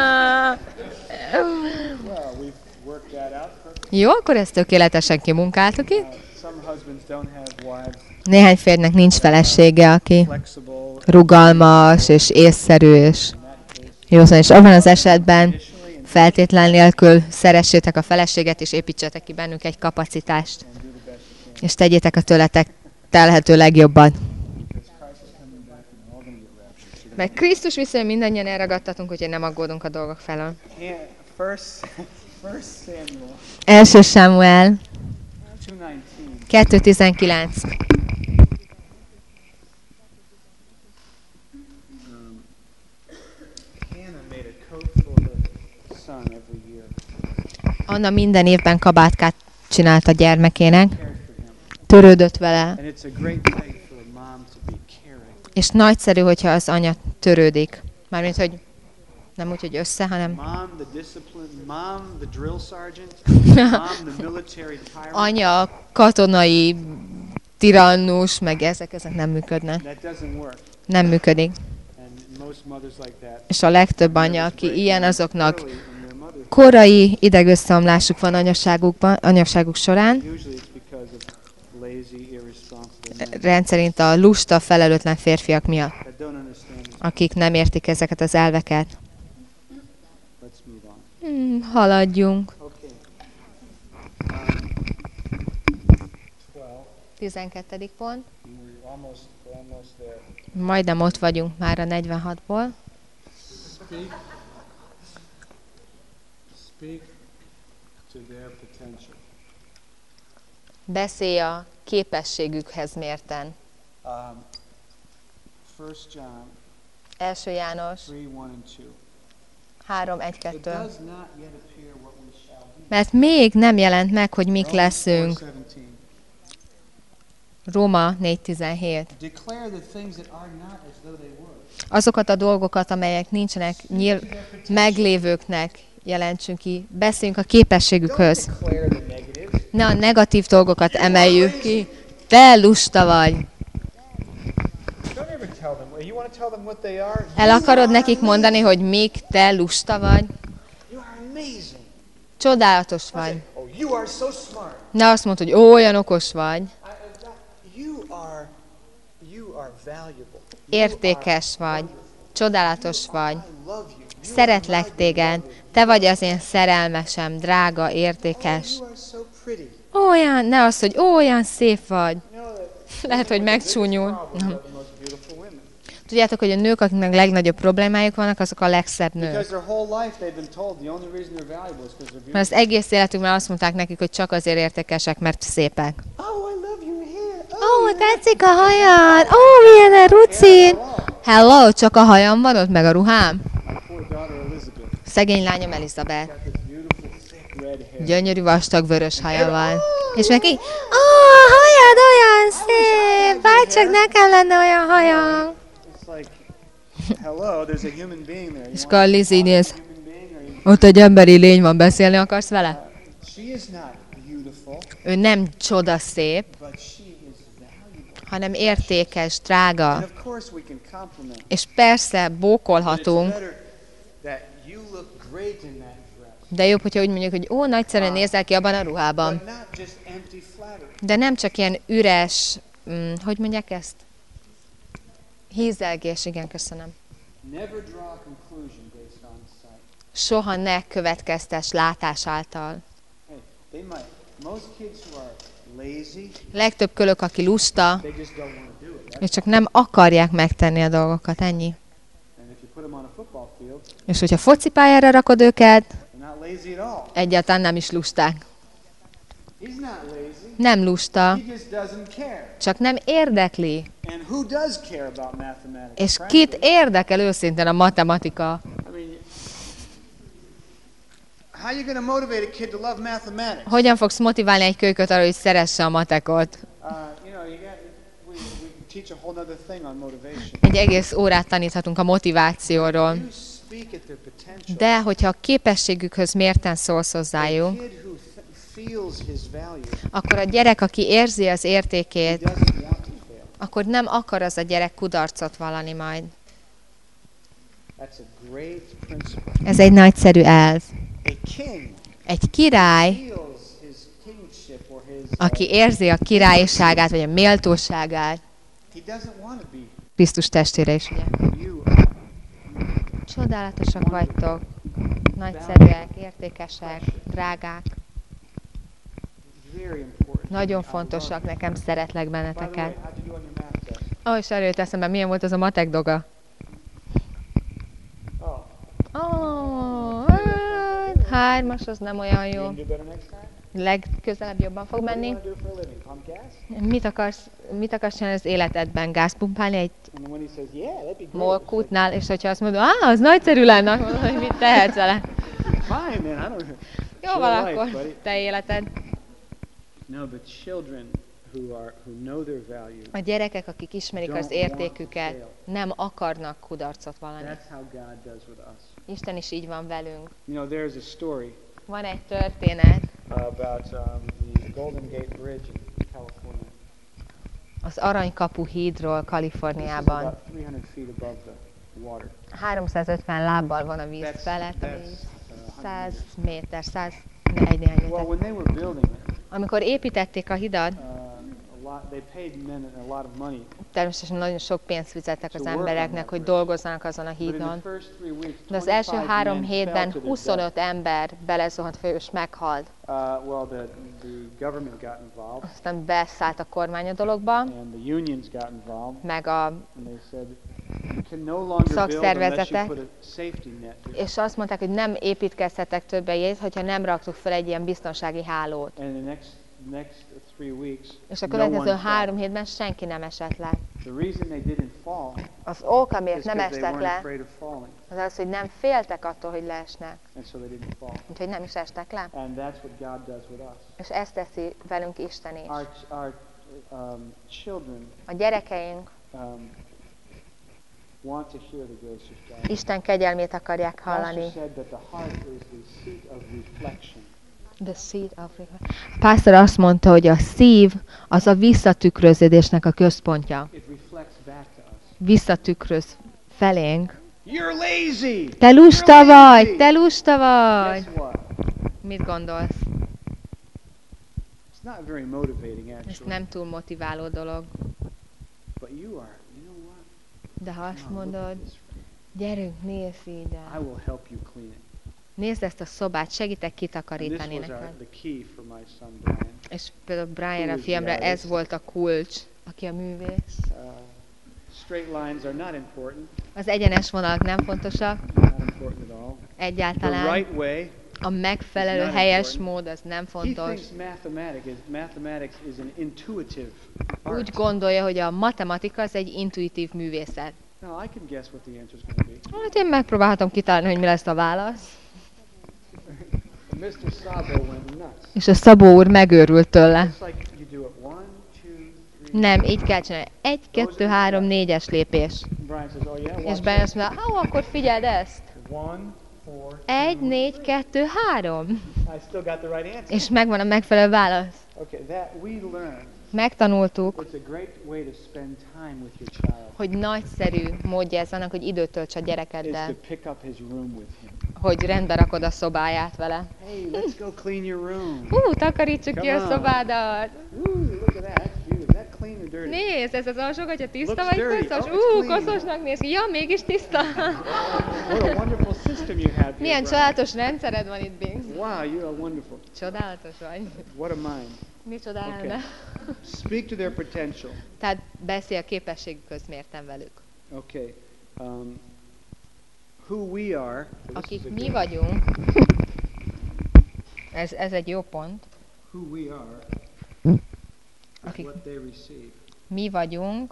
Well, we've worked that out. For, Jó, akkor ezt tökéletesen kimunkáltuk itt. uh, some husbands don't have wives Néhány férjnek nincs felesége, aki flexible. rugalmas és észszerű, és jó, szóval és abban az esetben Additionally, and feltétlen nélkül szeressétek a feleséget, és építsetek ki bennünk egy kapacitást, do the best you can. és tegyétek a tőletek telhető legjobban. Because Christ is coming back and we're all going to get raptured. So Mert Krisztus visszajön, mindannyian elragadtatunk, úgyhogy nem aggódunk a dolgok felől. Yeah, first, first Samuel Első Sámuel two nineteen. kettő tizenkilenc. Um, Hannah made a coat for her son every year. Anna minden évben kabátkát csinált a gyermekének, Cared for him. törődött vele, And it's a great thing for a mom to be caring. és nagyszerű, hogyha az anya törődik. Mármint, hogy nem úgy, hogy össze, hanem Mom, the discipline, mom, the drill sergeant, mom, the military tyrant. anya, katonai, tirannus, meg ezek, ezek nem működnek. That doesn't work. Nem működik. And most mothers like that. És a legtöbb anya, aki ilyen, azoknak Early in their motherhood. korai idegösszeomlásuk van anyaságukban, anyaságuk során. Usually it's because of lazy, irresponsible men Rendszerint a lusta, felelőtlen férfiak miatt, that don't understand this. akik nem értik ezeket az elveket. Let's move on. Hmm, haladjunk. Okay. Um, twelve. tizenkettedik pont. We're almost, we're almost there. Majdnem ott vagyunk már a negyvenhatból. Speak. Speak to their potential. Beszélj a képességükhez mérten. Um, First John Első János three, one and two. három, egy, It kettő. does not yet appear what we shall be. Mert még nem jelent meg, hogy mik Romans leszünk. four seventeen. Róma négy tizenhét. Declare the things that are not as though they were. Azokat a dolgokat, amelyek nincsenek nyíl meglévőknek jelentsünk ki. Beszéljünk a képességükhöz. Declare the negatives. Ne a negatív dolgokat emeljük ki. Te lusta vagy. Don't ever tell them. You want to tell them what they are? El akarod nekik mondani, hogy mik te lusta vagy? You are amazing. Csodálatos vagy. Oh, you are so smart. Ne azt mondd, hogy ó, olyan okos vagy. I, I, you are, you are valuable. Értékes vagy. Csodálatos vagy. I love you. You Szeretlek are my téged. beloved. Te vagy az én szerelmesem, drága, értékes. You are so pretty. Olyan, ne az, hogy olyan szép vagy. You know that Lehet, hogy the biggest megcsúnyul. problem are the most beautiful women. Tudjátok, hogy a nők, akiknek legnagyobb problémájuk vannak, azok a legszebb Because nők. their whole life they've been told the only reason they're valuable is because they're Mert beautiful. az egész életükben azt mondták nekik, hogy csak azért értékesek, mert szépek. Oh, I love your hair. Ó, oh, tetszik a hajad! Ó, oh, milyen a rucin! Hello, csak a hajam van ott, meg a ruhám? My poor daughter Elizabeth Szegény lányom Elizabeth. got this beautiful thick red hair. Gyönyörű vastag vörös haja van. És neki, ó, a hajad olyan szép, bárcsak nekem lenne olyan hajam. It's like, hello, there's a human being there. You És want akkor Lizzie to néz, talk to a human being, or you- ott egy emberi lény van, beszélni akarsz vele? She is not beautiful, Ő nem csoda szép, but she is valuable. hanem értékes, drága. And of course we can compliment. És persze But it's bókolhatunk, better that you look great in that dress, de jobb, hogyha úgy mondjuk, hogy ó, nagyszerűen nézel ki abban a ruhában. but not just empty flattery. De nem csak ilyen üres, mm, hogy mondják ezt? Hízelgés, igen, köszönöm. Never draw a conclusion based on sight. Soha ne következtes látás által. Hey, they might. Most kids who are lazy, Legtöbb kölök, aki lusta, they just don't want to do it. Right? és csak nem akarják megtenni a dolgokat, ennyi. And if you put them on a football field, És hogyha focipályára rakod őket, they're not lazy at all. egyáltalán nem is lusták. He's not lazy. Nem lusta, He just doesn't care. csak nem érdekli. And who does care about mathematics? És frankly? kit érdekel őszintén a matematika? I mean, how are you going to motivate a kid to love mathematics? Hogyan fogsz motiválni egy kölyköt arra, hogy szeresse a matekot? Uh, you know, you got, we, we can teach a whole other thing on motivation. Egy egész órát taníthatunk a motivációról. You speak at their potential. De, hogyha a képességükhöz mérten szólsz A hozzájuk, kid who th- feels his value, akkor a gyerek, aki érzi az he értékét, doesn't want to fail. akkor nem akar az a gyerek kudarcot vallani majd. That's a great principle. Ez egy nagyszerű elv. A king Egy király, feels his kingship or his. aki érzi a királyságát, vagy a méltóságát, He doesn't want to be. Krisztus testére is, ugye? You are Csodálatosak vagytok, nagyszerűek, értékesek, drágák. very important. Nagyon I love fontosak, you. nekem szeretlek By the way, benneteket. how'd you do on your math test? Ó, oh, és erről jut eszembe, milyen volt az a matek doga? Oh, Ó, oh, hát, hármas, az nem olyan you jó. gonna do better next time? Legközelebb jobban fog What do you menni. want to do for a living? Pump gas? Mit akarsz, mit akarsz csinálni az életedben? Gázpumpálni egy And then when he says, yeah, that'd be great. molkútnál, és hogyha azt mondod, á, az nagyszerű lenne, akkor mondod, hogy mit tehetsz vele. Fine, man. I don't. Jó Chill van life, akkor, buddy. te életed. No, but children who are who know their value. A gyerekek, akik ismerik az értéküket, nem akarnak kudarcot vallani. That's how God does with us. Isten is így van velünk. You know, there's a story Van egy történet about um, the Golden Gate Bridge in California. az Aranykapu hídról This is Kaliforniában. about three hundred feet above the water. háromszázötven lábbal van a víz That's, felett, ami that's uh, száz one hundred méter, száz egy néhány meters. Well, méter. when they were building it, Amikor építették a hidat, uh, a lot they paid men a lot of money. természetesen nagyon sok pénzt fizettek az To work on embereknek, that hogy bridge. dolgozzanak azon a But in the hídon. first three weeks, De az első twenty-five három men hétben fell to their death. huszonöt ember belezuhant föl és meghalt. Uh, well, the, the government got involved, Aztán beszállt a kormány a dologba, and the unions got involved, meg a, and they said, you can no longer build unless you Szakszervezetek. put a safety net. és azt mondták, hogy nem építkezhetek többet, hogyha nem raktuk fel egy ilyen biztonsági hálót. And the next next three weeks, És a no következő one fell. három hétben senki nem esett le. The reason they didn't fall Az ok, amiért is nem because they estek weren't le, afraid of falling, az az, hogy nem féltek attól, hogy leesnek. and so they didn't fall. Úgyhogy nem is estek le. And that's what God does with us. És ezt teszi velünk Isten is. Our our um, children A gyerekeink um, want to hear the grace of God. Isten kegyelmét akarják Pastor hallani. said that the heart is the seat of reflection. The seed of a pásztor azt mondta, hogy a szív az a visszatükröződésnek a központja. It reflects back to us. Visszatükröz felénk. You're lazy. Te lusta You're lazy. vagy, te lusta vagy. Guess what? Mit gondolsz? It's not very motivating Ez actually. nem túl motiváló dolog. But you are. You know what? De ha azt Come on, look mondod, at this. gyerünk, nézz ide. I will help you clean it. Nézd ezt a szobát, segítek And this kitakarítani was our, neked. the key for my son Brian. És például Brian, a Who is fiamra, the ez artist? volt a kulcs, aki a művész. Uh, Straight lines are not important, Az egyenes vonalak nem fontosak not important at all. The egyáltalán. right way, A megfelelő It's not helyes important. mód az nem he fontos. thinks mathematics is, mathematics is an intuitive art. Úgy gondolja, hogy a matematika az egy intuitív művészet. No, I can guess what the answer is going to be. Hát én megpróbálhatom kitalálni, hogy mi lesz a válasz. mister Sabo went nuts. És a Szabó úr megőrült tőle. It's like you do it one, two, three. Nem, így kell csinálni. Egy, kettő, három, négyes lépés. Brian says, oh yeah, És watch Brian azt mondja, ó, akkor figyeld ezt. this. One, four, Egy, négy, kettő, három. I still got the right answer. És megvan a megfelelő válasz. Okay, that we learned. Megtanultuk, It's a great way to spend time with your child. hogy nagyszerű módja ez annak, hogy időt tölts a Is to gyerekeddel, pick up his room with him. hogy rendbe rakod a szobáját vele. Hey, let's go clean your room. Hú, takarítsuk ki Come a on. szobádat. Ooh, look at that. That's beautiful. Is that clean or dirty? Nézd, ez az alsógatya tiszta Looks vagy dirty. koszos? Oh, it's Ú, clean. koszosnak néz ki. Ja, mégis tiszta. What a wonderful system you have here, Milyen Brian. csodálatos rendszered van itt, Bing. Wow, you are wonderful. Csodálatos vagy. What a mind. Micsoda Okay. lenne. Speak to their potential. Tehát beszél a képességükhöz mérten velük. Okay. Um, who we are. so this Akik is a mi good- vagyunk, ez, ez egy jó pont, Who we are. Is Akik- what they receive. mi vagyunk,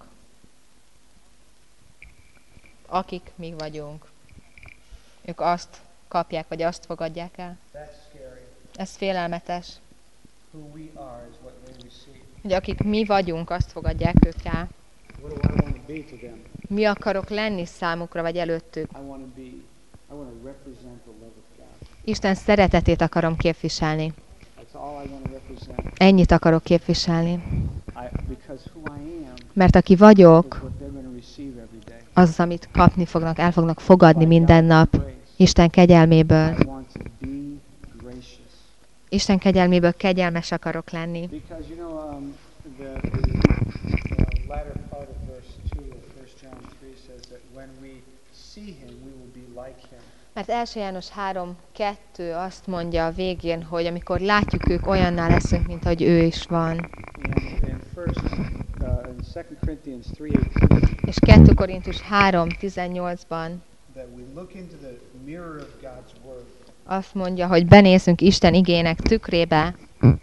akik mi vagyunk. Ők azt kapják, vagy azt fogadják el. That's scary. Ez félelmetes, Who we are is what they receive. hogy akik mi vagyunk, azt fogadják ők el. What do I want to be to them? Mi akarok lenni számukra, vagy előttük. I want to be. I want to represent the love of God. Isten szeretetét akarom képviselni. That's all I want to represent. Ennyit akarok képviselni. I, because who I am Mert aki is vagyok, what they're going to receive every day. az az, amit kapni fognak, el fognak fogadni By minden God's nap. grace. Isten kegyelméből. I want to be gracious. Isten kegyelméből kegyelmes akarok lenni. Because you know, um, the, the uh, latter part of verse two of First John three says that when we see him, we will be like him. Mert első János három kettő azt mondja a végén, hogy amikor látjuk ők, olyanná leszünk, mint ahogy ő is van. And in first, uh, in Second Corinthians three eighteen, És kettő Korintus három tizennyolcban that we look into the mirror of God's word, azt mondja, hogy benézünk Isten igének tükrébe, um,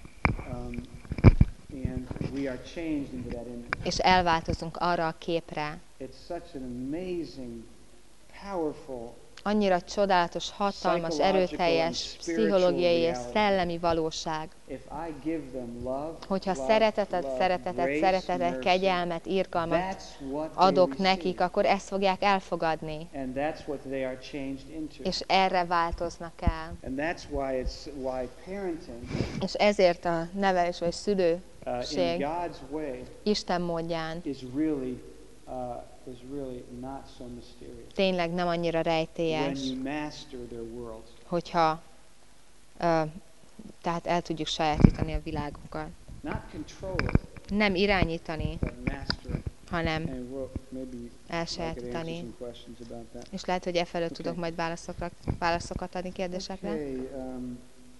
and we are changed into that image. és elváltozunk arra a képre. It's such an amazing, powerful, Annyira csodálatos, hatalmas, erőteljes, pszichológiai és szellemi valóság, if I give them love, hogyha love, szeretetet, love, szeretetet, grace, szeretetet, mercy, kegyelmet, irgalmat that's what they adok receive. nekik, akkor ezt fogják elfogadni, And that's what they are changed into. és erre változnak el. And that's why it's why parenting És ezért a nevelés vagy uh, in szülőség God's way Isten módján is really uh, is really not so mysterious. tényleg nem annyira When rejtélyes, you master their world. hogyha ö, tehát el tudjuk sajátítani a világunkat. Not control it, Nem irányítani, but master it. hanem And we'll maybe I could answer elsajátítani. some questions about that. És lehet, hogy e felől Okay. tudok majd válaszokat, válaszokat adni kérdésekre. Okay, um,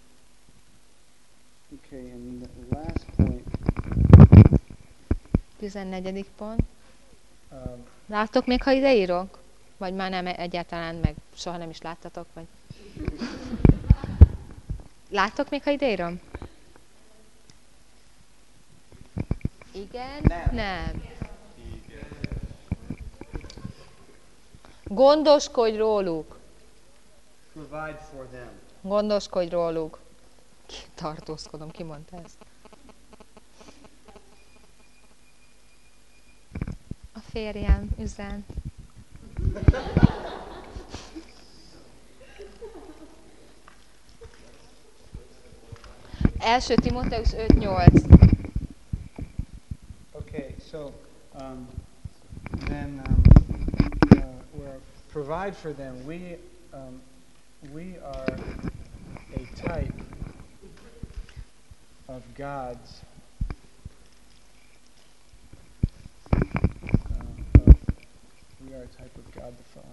okay, and the last point. tizennegyedik pont. Um, Láttok még, ha ide írok? Vagy már nem egyáltalán, meg soha nem is láttatok? Vagy... Láttok még, ha ide írom? Igen? Nem. nem. Gondoskodj róluk. provide for them. Gondoskodj róluk. Tartózkodom, ki mondta ezt? A férjem üzen. Első Timóteus öt nyolc. Okay, so um, then um, uh, we're provide for them. We um, we are a type of God's. Uh, of, we are a type of God the Father,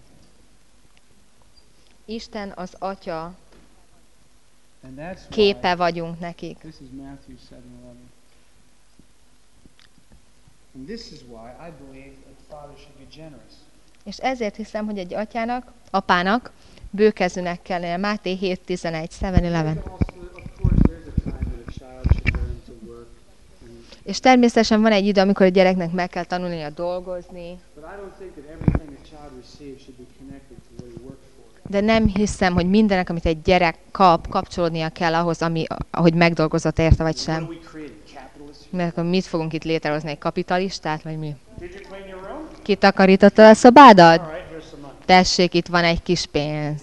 Isten az Atya and that's képe why, vagyunk nekik. this is Matthew seven eleven. And this is why I believe a father should be generous. És ezért hiszem, hogy egy atyának, apának bőkezűnek kell lennie. Máté hét tizenegy, seven eleven. Also, of course, there's a time that a child should learn to work. And, És természetesen van egy idő, amikor a gyereknek meg kell tanulnia dolgozni, but I don't think that everything a child receives should be connected to what he worked for. de nem hiszem, hogy mindenek, amit egy gyerek kap, kapcsolódnia kell ahhoz, ami, ahogy megdolgozott érte, vagy What are sem. we creating? Capitalists? Mert akkor mit fogunk itt létrehozni, egy kapitalistát, vagy mi? Did you clean your room? Kitakarítottad a szobádat? All right, here's some money. Tessék, itt van egy kis pénz.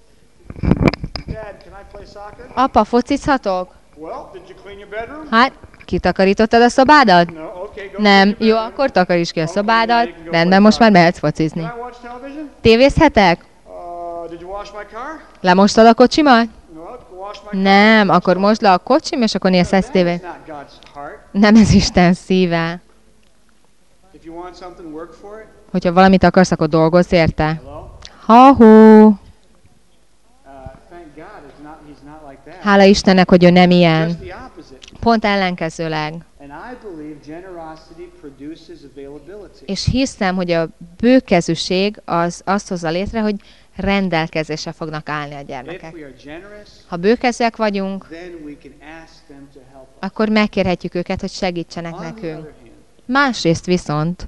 Dad, can I play soccer? Apa, focizhatok? Well, did you clean your bedroom? Hát, kitakarítottad a szobádat? No, okay, go Nem. clean your Jó, bedroom. akkor takaríts ki a szobádat. Rendben, most már mehetsz focizni. Can I watch television? Tévézhetek? Uh, did you wash my car? Lemostad a kocsimat? No, wash my car. Nem, akkor mosd le a kocsim, és akkor nézhetsz That tévét. is not God's heart. Nem ez Isten szíve. If you want something, work for it. Hogyha valamit akarsz, akkor dolgozz érte. Hello? Ha-hú. Uh, thank God it's not, he's not like that. Hála Istennek, hogy ő nem Just ilyen. the opposite. Pont ellenkezőleg. And I believe generosity produces availability. És hiszem, hogy a bőkezűség az azt hozza létre, hogy rendelkezésre fognak állni a If gyermekek. we are generous, Ha bőkezűek vagyunk, then we can ask them to help us. akkor megkérhetjük őket, hogy segítsenek On the nekünk. other hand, Másrészt viszont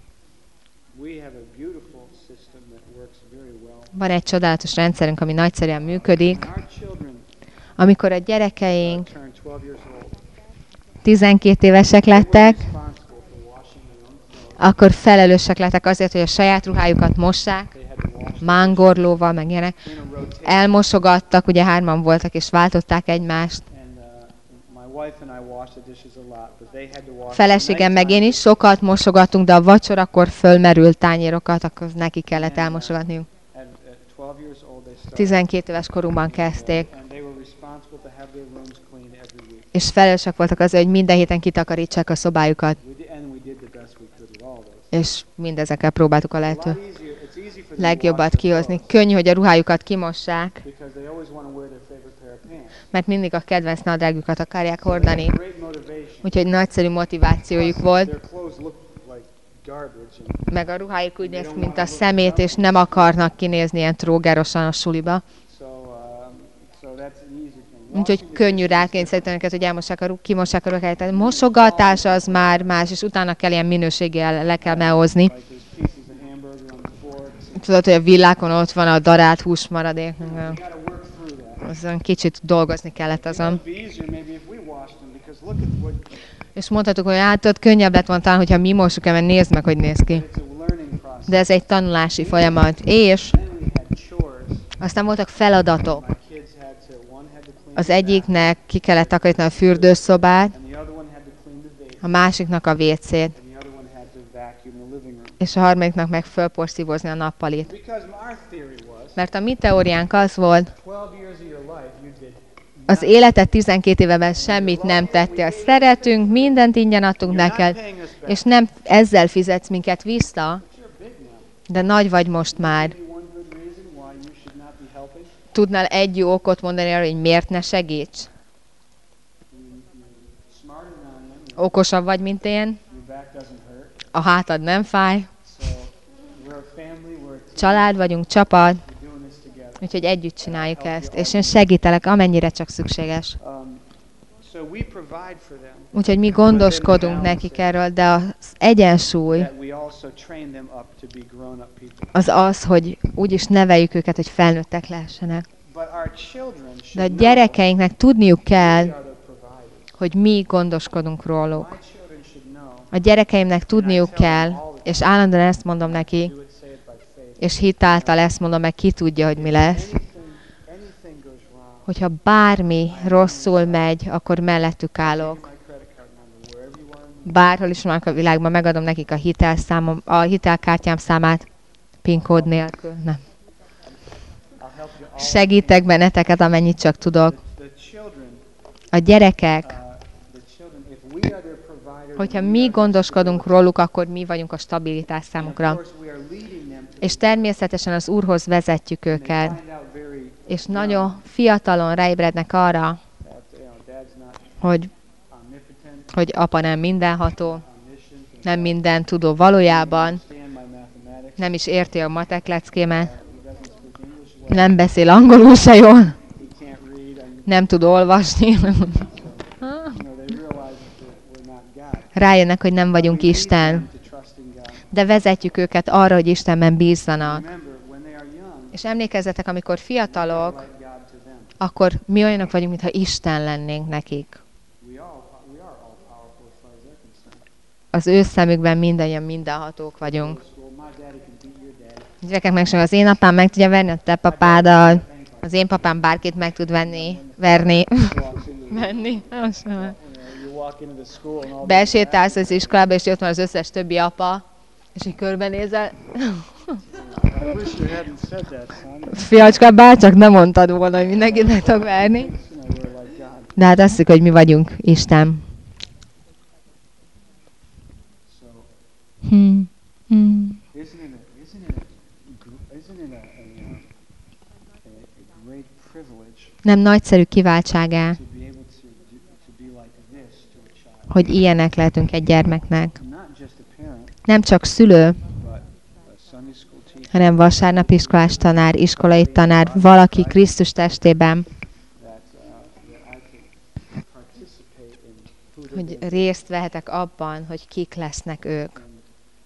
we have a beautiful system that works very well. van egy csodálatos rendszerünk, ami nagyszerűen működik. When our children Amikor a gyerekeink turn twelve years old, tizenkét évesek they were lettek, responsible for washing their own clothes. akkor felelősek lettek azért, hogy a saját ruhájukat mossák, They had to wash mángorlóval, meg ilyenek. in a rotation. Elmosogattak, ugye hárman voltak, és váltották egymást. And uh, my wife and I washed the dishes a lot, but they had to wash. Feleségem meg én is sokat mosogattunk, de a vacsorakor fölmerült tányérokat, akkor neki kellett elmosogatniuk. At, at twelve years old, they started. tizenkét éves korukban kezdték, And they were responsible to have their rooms cleaned every week. és felelősek voltak azért, hogy minden héten kitakarítsák a szobájukat, We did, and we did the best we could with all those. és mindezekkel próbáltuk a A lehető lot easier. It's easy for them to legjobbat wash their kihozni. clothes Könnyű, hogy a ruhájukat kimossák, because they always want to wear their favorite pair of pants. mert mindig a kedvenc nadrágjukat akarják hordani. Great motivation. Úgyhogy nagyszerű motivációjuk volt, Their clothes look like garbage, and meg a ruhájuk úgy néz ki, mint a szemét, és nem akarnak kinézni ilyen trógerosan a suliba. so um, so that's an easy thing. Úgyhogy Washing the könnyű dishes rákényszeríteni őket, hogy elmossák a, ru- kimossák a ruhájukat. Tehát mosogatás az már más, és utána kell ilyen minőséggel le kell behozni. like there's pieces of hamburger on the forks. Tudod, hogy a villákon ott van a darált húsmaradék. You gotta work through that. Azon kicsit dolgozni kellett It azon. would be easier maybe if we washed them because look at what És mondhatjuk, hogy hát ott könnyebb lett volna talán, hogyha mi mossuk el, mert nézd meg, hogy néz ki. it's a learning process. De ez egy tanulási folyamat. És Then we had chores. aztán voltak feladatok. My kids had to one had to clean Az the bath, egyiknek ki kellett takarítani a fürdőszobát, and the other one had to clean the vase, a másiknak a vécét, and the other one had to vacuum the living room. és a harmadiknak meg fölporszívozni a nappalit. Because our theory was Mert a mi teóriánk az volt, twelve years of your life you did az életed tizenkét éveben semmit nem tettél. Szeretünk, mindent ingyen adtunk you're not neked, paying us back. és nem ezzel fizetsz minket vissza, But you're big now. de nagy vagy most már. Maybe one good reason why you should not be helping. Tudnál egy jó okot mondani arra, hogy miért ne segíts? You, you're smarter than I am. Your, Okosabb vagy, mint én, your back doesn't hurt. a hátad nem fáj, So we're a family. We're a team. család vagyunk, csapat, We're doing this together. úgyhogy együtt csináljuk ezt, és én segítelek, amennyire csak szükséges. Um, so we provide for them. Úgyhogy mi gondoskodunk nekik erről, de az egyensúly That we also train them up to be grown-up people. az az, hogy úgy is neveljük őket, hogy felnőttek lehessenek. But our children De a should know gyerekeinknek tudniuk we kell, are the providers. hogy mi gondoskodunk róluk. My children should know. A gyerekeimnek tudniuk kell, és állandóan ezt mondom neki, Do it, say it by faith. és hitáltal ezt mondom, meg ki tudja, hogy mi lesz. Anything, anything goes wrong. Hogyha bármi rosszul megy, akkor mellettük állok. My credit card number wherever you want. Bárhol is vannak a világban, megadom nekik a hitelszámom, a hitelkártyám számát, PIN kód nélkül. Nem. I'll help you all. Segítek benneteket, amennyit csak tudok. The children, A gyerekek, uh, the children, if we are their provider, hogyha then we mi are their gondoskodunk stability. róluk, akkor mi vagyunk a stabilitás And of számukra. course, we are leading them to És természetesen az Úrhoz vezetjük they őket, find out very és nagyon fiatalon ráébrednek arra, that, you know, dad's not hogy, omnipotent, hogy apa nem mindenható, omniscient, and nem minden tudó valójában, understand my mathematics. nem is érti a matek leckémet, He doesn't speak English well. nem beszél angolul se jól, He can't read. And nem tud olvasni. you know, they realize that we're not God. Rájönnek, hogy nem vagyunk We lead Isten, them to trust in God. de vezetjük őket arra, hogy Istenben bízzanak. Remember, when they are young, És emlékezzetek, amikor we're fiatalok, like God to them. akkor mi olyanok vagyunk, mintha Isten lennénk nekik. We all we are all powerful as far as they're concerned. Az ő szemükben mindannyian mindenhatók vagyunk. Well, my daddy can beat your daddy. Gyerekek, meg sem az én apám meg tudja verni a te papáddal, az én papám bárkit meg tud venni, verni. Walks into the, Menni. Az sem. you know, you walk into the school and all these Besétálsz az iskolába, és ott van az összes többi apa, és így körbenézel. I wish you hadn't said that, son. Fiacska, bárcsak nem mondtad volna, hogy mindenkit meg tudok verni. You know, we're like God. De hát azt hiszük, hogy mi vagyunk Isten. So Hmm. Hmm. isn't it a, isn't it a, gr- isn't it a, a, uh, a, a great privilege Nem nagyszerű kiváltsága, to be able to do, to be like this to a child? hogy ilyenek lehetünk egy gyermeknek. Not just a parent, Nem csak szülő, but a Sunday school teacher hanem vasárnap iskolás tanár, iskolai tanár, valaki Krisztus testében, that, uh, that I can participate in who they're hogy going to részt vehetek abban, hogy kik lesznek ők. be.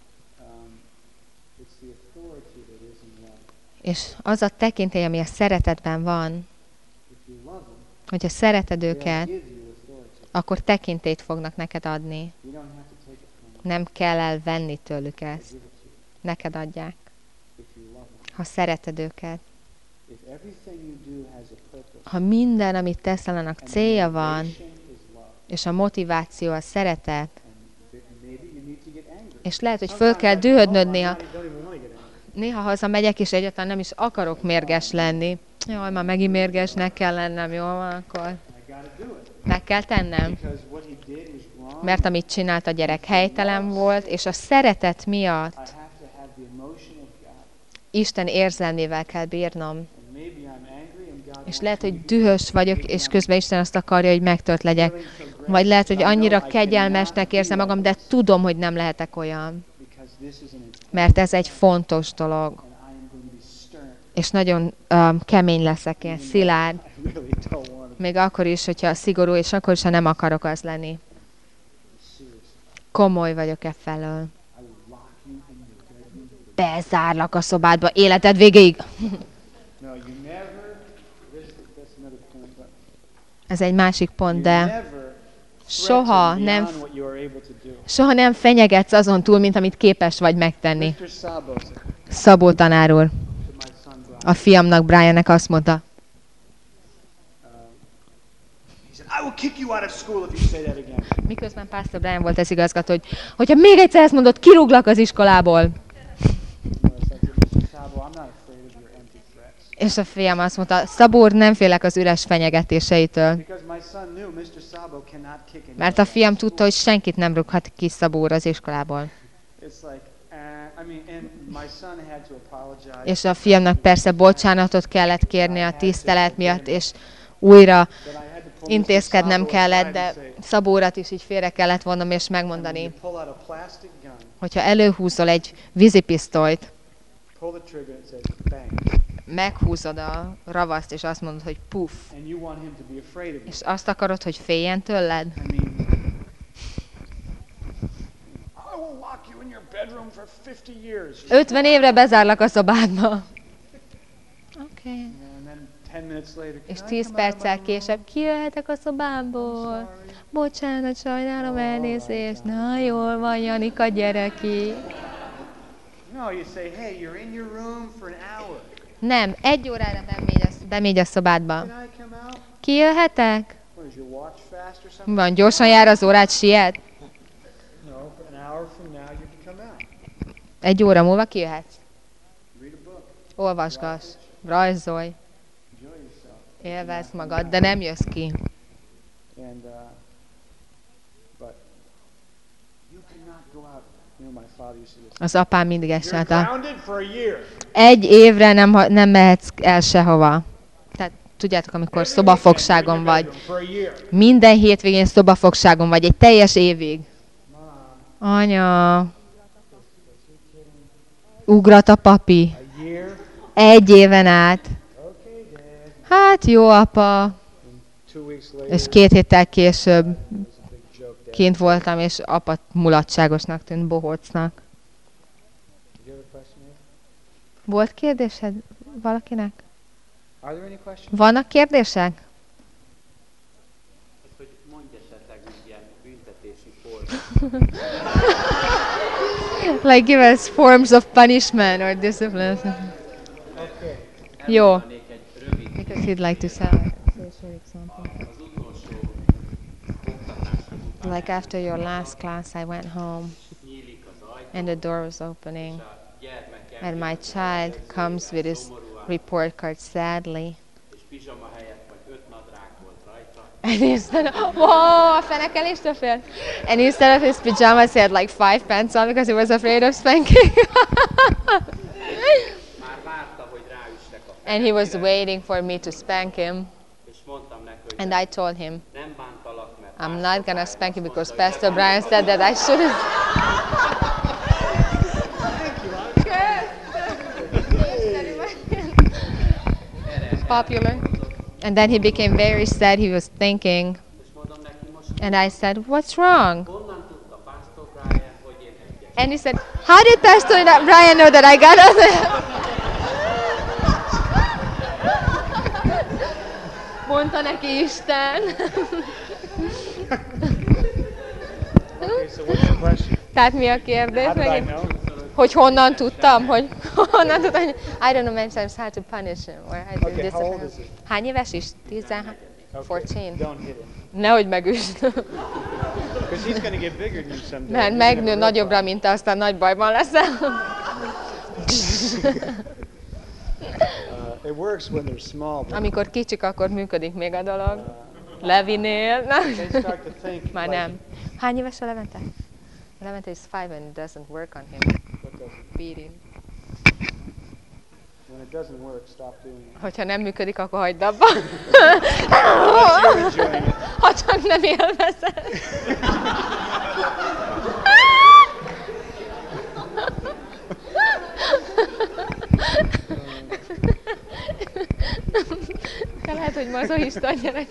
Um, it's the authority that is in love. És az a tekintély, ami a szeretetben van, If you love them, hogyha szereted they'll őket, give you authority. akkor tekintélyt fognak neked adni. You don't have to take it from them. Nem kell elvenni tőlük They ezt. give it to you Neked adják, if you love them. ha szereted őket. If everything you do has a purpose, Ha minden, amit teszel, annak and the célja van, motivation is love, és a motiváció a szeretet, and th- maybe you need to get angry. és lehet, hogy föl kell dühödnöd néha. Sometimes I don't even want to get angry. Néha hazamegyek, és egyáltalán nem is akarok mérges lenni. Jaj, már megint mérgesnek kell lennem, jól van, akkor I gotta do it. meg kell tennem. Because what he did was wrong. Mert amit csinált a gyerek helytelen volt, és a szeretet I miatt have to have the emotion of God. Isten érzelmével kell bírnom. And maybe I'm angry and God És wants lehet, me hogy to dühös vagyok, és közben Isten azt akarja, hogy megtört legyek. feeling so great. Vagy lehet, hogy I know annyira I cannot kegyelmesnek érzem be magam, like de this tudom, hogy nem lehetek olyan. because this is an important Mert ez egy fontos dolog. and I am going to be stern. És nagyon um, kemény leszek, ilyen szilárd. I really don't want to be Még akkor is, hogyha szigorú, és akkor is, ha nem akarok az lenni. serious. Komoly vagyok e felől. I will lock you in your bedroom. Bezárlak a szobádba életed végéig. No, you never. This, that's another point. But Ez egy másik pont, you de never soha threaten nem, beyond what you are able to do. soha nem fenyegetsz azon túl, mint amit képes vagy megtenni. mister Sabo said Szabó tanár úr, to my son Brian. a fiamnak, Briannek azt mondta, Um, he said, "I will kick you out of school if you say that again." miközben Pastor Brian volt ez igazgató, hogy hogyha még egyszer ezt mondod, kirúglak az iskolából. You know, I said to mister Sabo, "I'm not afraid of your empty threats." És a fiam azt mondta, Szabó úr, nem félek az üres fenyegetéseitől. Because my son knew mister Sabo cannot kick him. Mert a fiam tudta, hogy senkit nem rúghat ki Szabó úr az iskolából. It's like, uh, I mean, and my son had to apologize. És a fiamnak persze bocsánatot kellett kérni a tisztelet miatt, és újra But I had to pull mister intézkednem Sabo kellett, aside de and say, Szabó urat is így félre kellett vonnom és "And when megmondani, you pull out a plastic gun, hogyha előhúzol egy vízipisztolyt, pull the trigger and it says bang, meghúzod a ravaszt, és azt mondod, hogy puff, and you want him to be afraid of you. és azt akarod, hogy féljen tőled? I mean, I will lock you in your bedroom for fifty years. ötven évre bezárlak a szobádba. Oké. Okay. And then ten minutes later, És "Can I tíz come out of my perccel room?" később kijöhetek a szobámból. Sorry. Bocsánat, sajnálom, elnézést. Na, jól van, Janika, gyere ki. No, you say, "Hey, you're in your room for an hour. Nem, egy órára bemegy a, bemegy a szobádba. Can I come out? Kijöhetek? What is your watch fast or Mi something?" van, gyorsan jár az órát, siet? No, an hour from now you can come out. Egy óra múlva kijöhetsz. Read a book. Olvasgass, rajzolj, Enjoy yourself. élvezd magad, de nem jössz ki. And uh, but you cannot go out. You know, my father used to say, Az apám mindig ezt "You're csinálta. grounded for a year. Egy évre nem, ha- nem mehetsz el sehova. Tehát tudjátok, amikor Every szobafogságon weekend you're in vagy, your bedroom For a year. minden hétvégén szobafogságon vagy, egy teljes évig. Mom, Anya. Ugrat a papi. A year? Egy éven át. Okay, Dad. Hát jó, apa. Two weeks later, És két héttel később it was a big joke, Dad. kint voltam, és apa mulatságosnak tűnt, bohócnak. Do you have a question here? Volt kérdésed valakinek? Are there any questions? Vannak kérdések? Az, hogy mondj esetleg úgy ilyen büntetési formát. Like give us forms of punishment or discipline. Okay. Jó. Elmondanék egy rövid Because he'd like to say something. az utolsó oktatásunk Like after your last class, I went home nyílik az ajtó, and the door was opening, a gyermek and my child comes with his report card sadly. és pizsama helyett vagy öt nadrág volt rajta, And instead of, whoa, a fenekeléstől fél. And instead of his pajamas, he had like five pants on because he was afraid of spanking. már várta, hogy ráüssek a And he was fenekére, waiting for me to spank him. és mondtam neki, hogy And I told him, nem bántalak, mert I'm Pastor not gonna Brian spank you azt because mondta, hogy Pastor ne Brian said that I shouldn't. Popular. And then he became very sad. He was thinking, és mondom neki most, and I said, "What's wrong?" honnan tudta Pastor Brian, hogy én egyes. And he said, "How did Pastor Brian know that I got on there?" Mondta neki Isten. Okay, so what's the question? Tehát mi a kérdés? How did I Megint? know? Hogy honnan tudtam, hogy honnan tudtam, hogy I don't know, many times how to punish him. Or how to Okay, how old discipline is him. he? Hány éves is? tizenhárom? Okay, fourteen. Don't hit him. Nehogy megüsd. Because he's going to get bigger than you someday. Mert You're megnő gonna have a nagyobbra, real mint te, aztán nagy bajban leszel. problem. Uh, it works when they're small, but Amikor kicsik, akkor működik még a dolog. Levinél. Nem. they start to think Már like, nem. Hány éves a Levente? Levente is five and it doesn't work on him. what doesn't- Beating. when it doesn't work, stop doing it. Hogyha nem működik, akkor hagyd abba. You're enjoying it. Ha csak nem élvezed. Te lehet, hogy mazohista gyerek.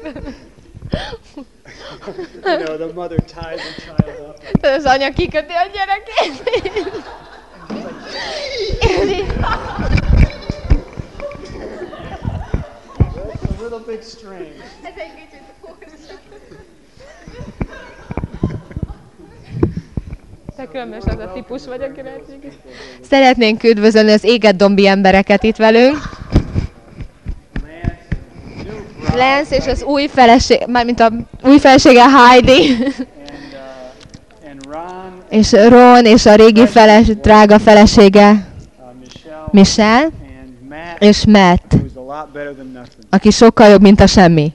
You know, the mother ties the child up. Az anya kiköti a gyerekét. That's a little bit strange. Te különös az a típus vagy, akire szeretnénk üdvözölni az éget dombi embereket itt velünk. Lance és az új feleség, mármint a új felesége Heidi, And, uh, and Ron, és Ron és a régi feles, drága felesége uh, Michelle, Michelle, and Matt, és Matt, who's a lot better than nothing. aki sokkal jobb, mint a semmi.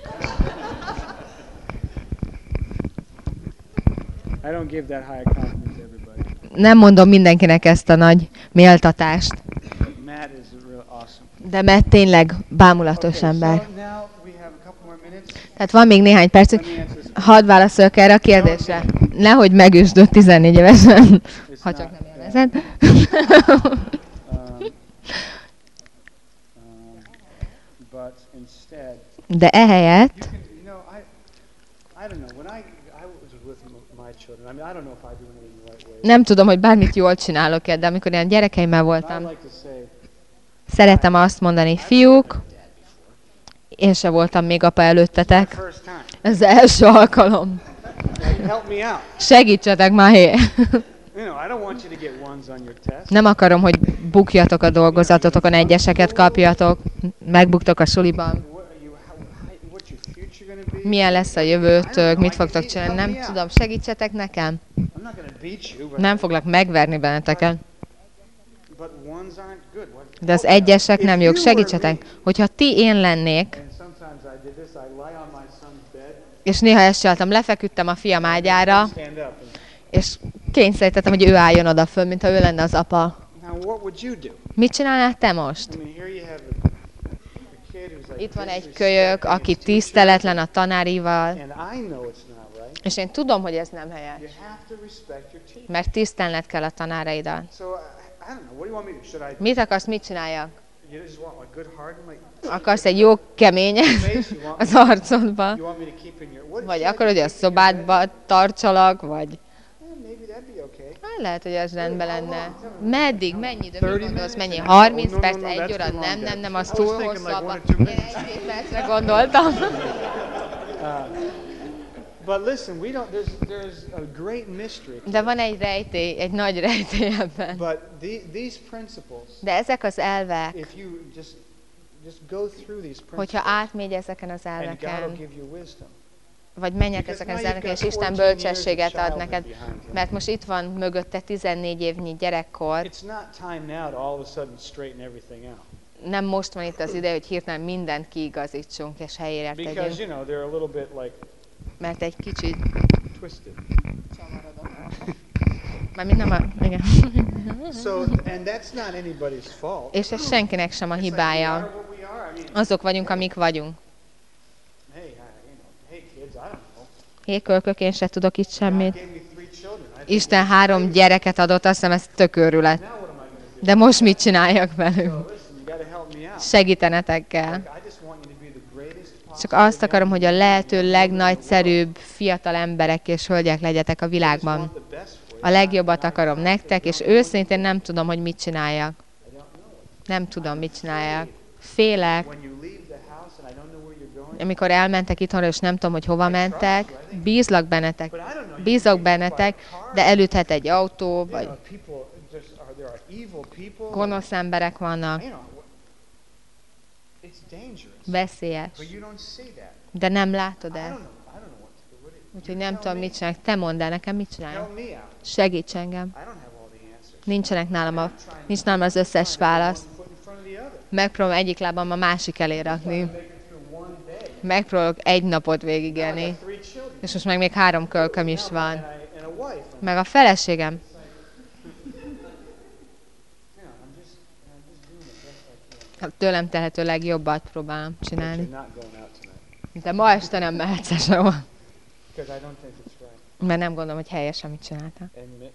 I don't give that high a compliment to everybody. Nem mondom mindenkinek ezt a nagy méltatást, But Matt is real awesome. de Matt tényleg bámulatos Okay, ember. so now we have a couple more minutes. Tehát van még néhány percük. Let me answer this. Hadd válaszoljak erre a kérdésre. Nehogy megüsd tizennégy évesen, It's ha not csak nem bad. élvezed. Um, um, but instead, De ehelyett you can, you know, I, I don't know. When I, I was with m- my children, I mean, I don't know if I do anything the right way. nem tudom, hogy bármit jól csinálok-e, de amikor ilyen gyerekeimmel I voltam, like to say, szeretem azt mondani, fiúk, én se voltam még apa előttetek. first time, Ez az első alkalom. like, help me out. Segítsetek már, hé! You know, I don't want you to get ones on your test. Nem akarom, hogy bukjatok a dolgozatotokon, egyeseket kapjatok, megbuktok a suliban. What, are you, how, how, what's your future going to be? Milyen lesz a jövőtök, mit fogtok csinálni, nem tudom, segítsetek nekem. I'm not going to beat you, but, Nem foglak megverni benneteket, but ones aren't good. What, de az okay, egyesek if nem you jók, were segítsetek. me, Hogyha ti én lennék, and sometimes I did this, I lie on my son's bed, és néha ezt csináltam, lefeküdtem a fiam ágyára, stand up. And, és kényszerítettem, hogy ő álljon oda föl, mintha ő lenne az apa. now, what would you do? Mit csinálnál te most? I mean, here you have a, a kid who's like Itt van egy disrespecting kölyök, his aki teacher, tiszteletlen a tanárival, and I know it's not right. És én tudom, hogy ez nem helyes. You have to respect your teacher. Mert tisztelned kell a tanáraidat. So, I, I don't know, what do you want me to do? Should I, Mit akarsz, mit csináljak? you just want like good hard, like, Akarsz egy jó keményet face, you want, az arcodba? you want me to keep in your, what, Vagy should I akarod, hogy a keep in your bed? szobádba tartsalak, vagy... Yeah, maybe that'd be okay. Hát lehet, hogy ez rendben lenne. Meddig? Mennyi idő? Mit thirty gondolsz? minutes? Mennyi? No, harminc no, no, perc? no, Egy that's óra? too long, Nem, Dad. nem, nem, az I was túl thinking like hosszabb. one or two Én minutes. egy-két percre gondoltam. But listen, we don't. There's there's a great mystery. De van egy rejtély, egy nagy rejtély ebben. But the, these principles, De ezek az elvek, if you just just go through these hogyha principles, átmegy ezeken az and God will elveken, give you wisdom. vagy menjek Because ezeken az now you've elveken, és got Isten fourteen years of bölcsességet ad childhood neked, behind you. mert most itt van mögötte tizennégy évnyi gyerekkor, It's not time now to all of a sudden straighten everything out. nem most van itt az ide, hogy hirtelen mindent kiigazítsunk és helyére Because tegyünk, you know they're a little bit like mert egy kicsit twisted. Mármint nem a... Igen. So, and that's not anybody's fault. És ez senkinek sem a It's like we are hibája. what we are. I mean, Azok vagyunk, amik vagyunk. hey, I, you know, hey kids, I don't know. Hé, kölkök, én se tudok itt God semmit. gave me three children. I think, Isten három gyereket adott, azt hiszem ez tök őrület. now what am I going to do? De most mit csináljak velük? So listen, you got to help me out. Segítenetek kell. I just want you to be the greatest Csak possible azt akarom, hogy a lehető legnagyszerűbb fiatal emberek és hölgyek legyetek a I just világban. want the best for you. A legjobbat akarom nektek, és őszintén nem tudom, hogy mit csináljak. I don't know it. Nem tudom, mit csináljak. Félek, When you leave the house and I don't know where you're going, amikor elmentek itthonról, és nem tudom, hogy hova mentek, bízlak bennetek, but I don't know. you bízok can be by bennetek, a car. de elüthet egy autó, You vagy know, people just are there are evil people. gonosz emberek vannak, You know, it's dangerous. veszélyes, But you don't see that. de nem látod I don't el. know. I don't know what to do. What do you- Úgyhogy nem tudom, mit csinálják. Te mondd el nekem, mit csináljak. Help me out. Segíts engem. I don't have all the answers. Nincsenek nálam, a, nincs nálam az összes válasz. One foot in front of the other. Megpróbálom egyik lábam a másik elé rakni. Make it through one day. Megpróbálok egy napot Now I végigélni. got three children. És most meg még három kölköm is van. And, I, and a wife. And, Meg a feleségem. you know, I'm just, I'm just doing the best I can. A tőlem tehető legjobbat próbálom But csinálni. you're not going out tonight. De ma este nem mehetsz el sehova. Because I don't think it's right. Mert nem gondolom, hogy helyes, amit csináltam. And, and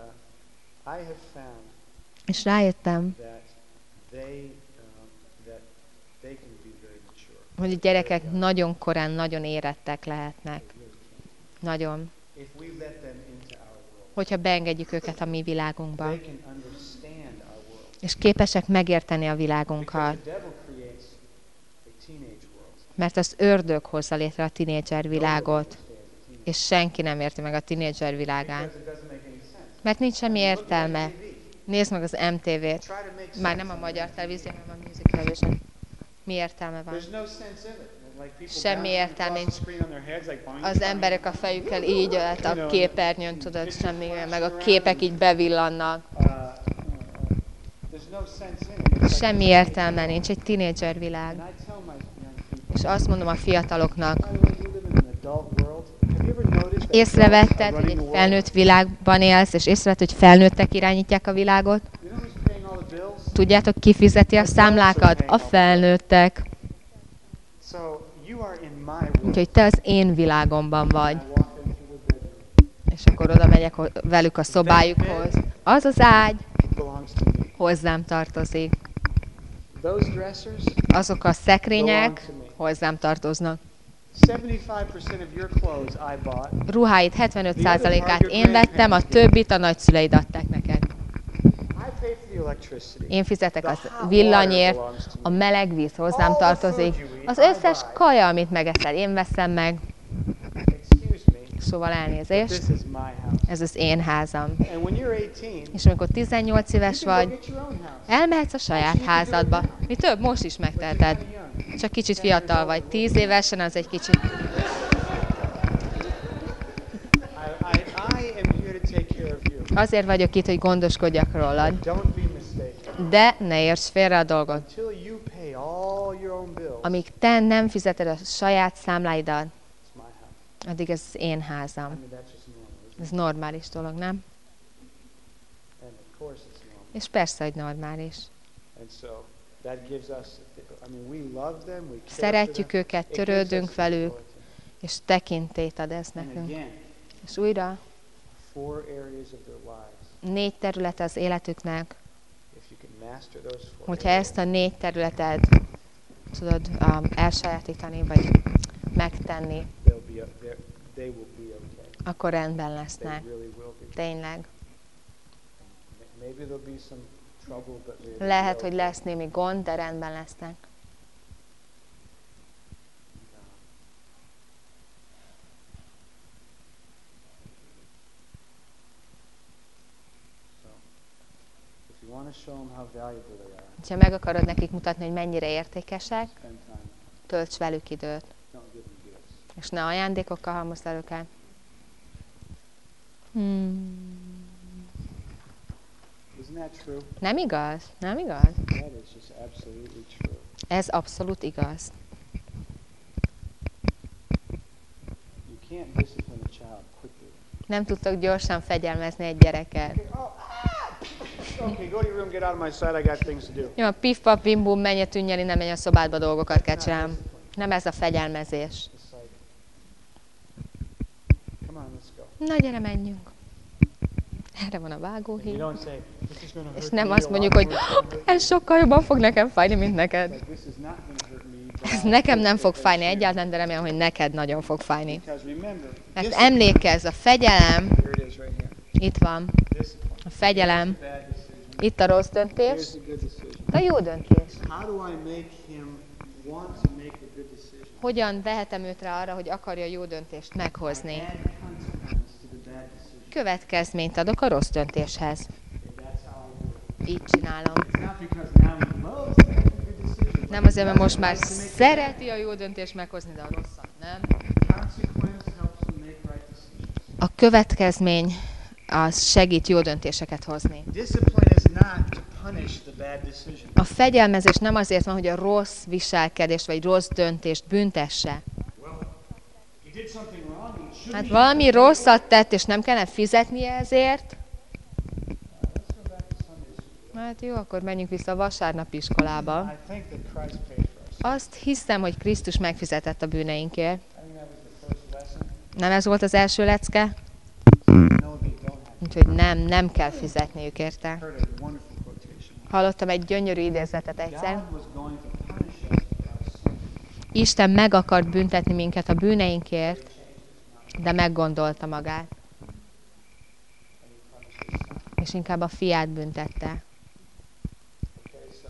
uh, I have found És rájöttem, that they, um, that they can be very mature. hogy a gyerekek nagyon korán, nagyon érettek lehetnek. Nagyon. If we let them into our world, Hogyha beengedjük őket a mi világunkba. they can understand our world. És képesek megérteni a Because világunkat. the devil creates a teenage world. Mert az ördög hozza létre a tinédzser világot. Nobody understands a teenage És senki nem érti meg a tinédzser világát. because it doesn't make any sense. Mert nincs semmi értelme. T V. Nézd meg az em té vét. Try to make sense. Már nem a magyar televízió, hanem a Music Television. Mi értelme van? There's no sense in it. Like people Semmi bouncing értelme across the nincs. screen on their heads, like boing, Az boing. emberek a fejükkel így hát a képernyőn, tudod, semmi, meg a képek így bevillannak. Uh, uh, there's no sense in it. It's like Semmi értelme nincs, egy tinédzser világ. And I tell my young people, És azt mondom a fiataloknak, by the way, you live in an adult world. Have you ever noticed that észrevetted, adults are hogy running egy the world? felnőtt világban élsz, és észrevetted, hogy felnőttek irányítják a világot? You know who's paying all the bills? Tudjátok, ki fizeti a számlákat? A felnőttek. So you are in my world. Úgyhogy te az én világomban vagy. I walk them through the bedroom. És akkor oda megyek ho- velük a szobájukhoz. Az az ágy It belongs to me. hozzám tartozik. Those dressers, Azok a belong szekrények to me. hozzám tartoznak. seventy-five percent of your clothes I bought. Ruháid hetvenöt százalékát én vettem, a többit a nagyszüleid adták neked. I pay for the electricity. Én fizetek The az hot water villanyért, belongs to a me. meleg víz hozzám All the tartozik. food you eat, Az I összes buy. kaja, amit megeszel, én veszem meg. Excuse me. Szóval This elnézést, is my house. ez az én házam. And when you're eighteen, És amikor tizennyolc éves you can go vagy, get your own house. elmehetsz a saját házadba. Mi több, most is megteheted. Kinda young. Csak kicsit fiatal vagy, tíz évesen az egy kicsit. I, I, I am here to take care of you. Azért vagyok itt, hogy gondoskodjak rólad. Don't be mistaken. De ne érts félre a dolgot. Until you pay all your own bills, Amíg te nem fizeted a saját számláidat, it's my house. addig ez az én I házam. mean, that's just normal, isn't Ez normális dolog, nem? it? And of course it's normal. És persze, hogy normális. And so that gives us, I mean, we love them, we care for Szeretjük them. őket, It gives törődünk us velük, authority. és tekintélyt ad ez And nekünk. again, És újra four areas of their lives. négy terület az életüknek, If you can master those four hogyha areas, ezt a négy területet tudod um, elsajátítani, vagy megtenni, they'll be, they're- they will be okay. akkor rendben They lesznek. really will be. Tényleg. M- Maybe there'll be some trouble, but they will Lehet, be hogy okay. lesz némi gond, de rendben lesznek. So, if you want to show them how valuable they are, Ha meg akarod nekik mutatni, hogy mennyire értékesek, spend time. tölts velük időt, Don't give them gifts. és ne ajándékokkal halmozd el őket. Hmm. Isn't that true? Nem igaz? Nem igaz? That is just absolutely true. Ez abszolút igaz. You can't discipline a child quickly. Nem tudtok gyorsan fegyelmezni egy gyereket. Okay, oh, ah! Okay, go to your room, get out of my sight, I got things to do. Jó, a pif paf bim bum, menj tűnjel innen, menj a szobádba, dolgokat kell csinálni. Nem ez a fegyelmezés. It's like, come on, let's go. Na, gyere, menjünk. Erre van a And you vágóhíd. don't say, this is gonna hurt És me nem a azt lot mondjuk, hogy more, it's gonna hurt ez sokkal jobban fog nekem fájni, mint neked. Like, this is not gonna hurt me, but Ez I nekem hope nem that fog they fájni share. egyáltalán, de remélem, hogy neked nagyon fog fájni. Because remember, Mert discipline- emlékezz, a fegyelem, here it is right here. itt van, Discipline. a fegyelem, Bad decision. itt a rossz döntés, Here's the good decision. a jó döntés. How do I make him want to make a good decision? Hogyan vehetem őt rá arra, hogy akarja jó döntést meghozni? Add consequence to the bad decision. Következményt adok a rossz döntéshez. Okay, that's how I do it. Így csinálom. It's not because now he loves to make a good decision. Nem azért, mert most már szereti a jó döntést meghozni, de a rosszat nem. Consequence helps him make right decisions. A következmény az segít jó döntéseket hozni. Discipline is not to punish the bad decision. A fegyelmezés nem azért van, hogy a rossz viselkedést vagy rossz döntést büntesse. Well, he did something wrong. He shouldn't Hát be- valami rosszat tett, és nem kellene fizetnie ezért. Let's go back to Sunday school. Hát jó, akkor menjünk vissza a vasárnapi iskolába. I think that Christ paid for us. Azt hiszem, hogy Krisztus megfizetett a bűneinkért. I think that was the first lesson. Nem ez volt az első lecke? No, they don't have. Úgyhogy nem, nem kell fizetniük érte. Heard a wonderful quotation. Hallottam egy gyönyörű idézetet egyszer. God was going to punish us for our sin. Isten meg akart büntetni minket a bűneinkért, de meggondolta magát, és inkább a fiát büntette. Okay, so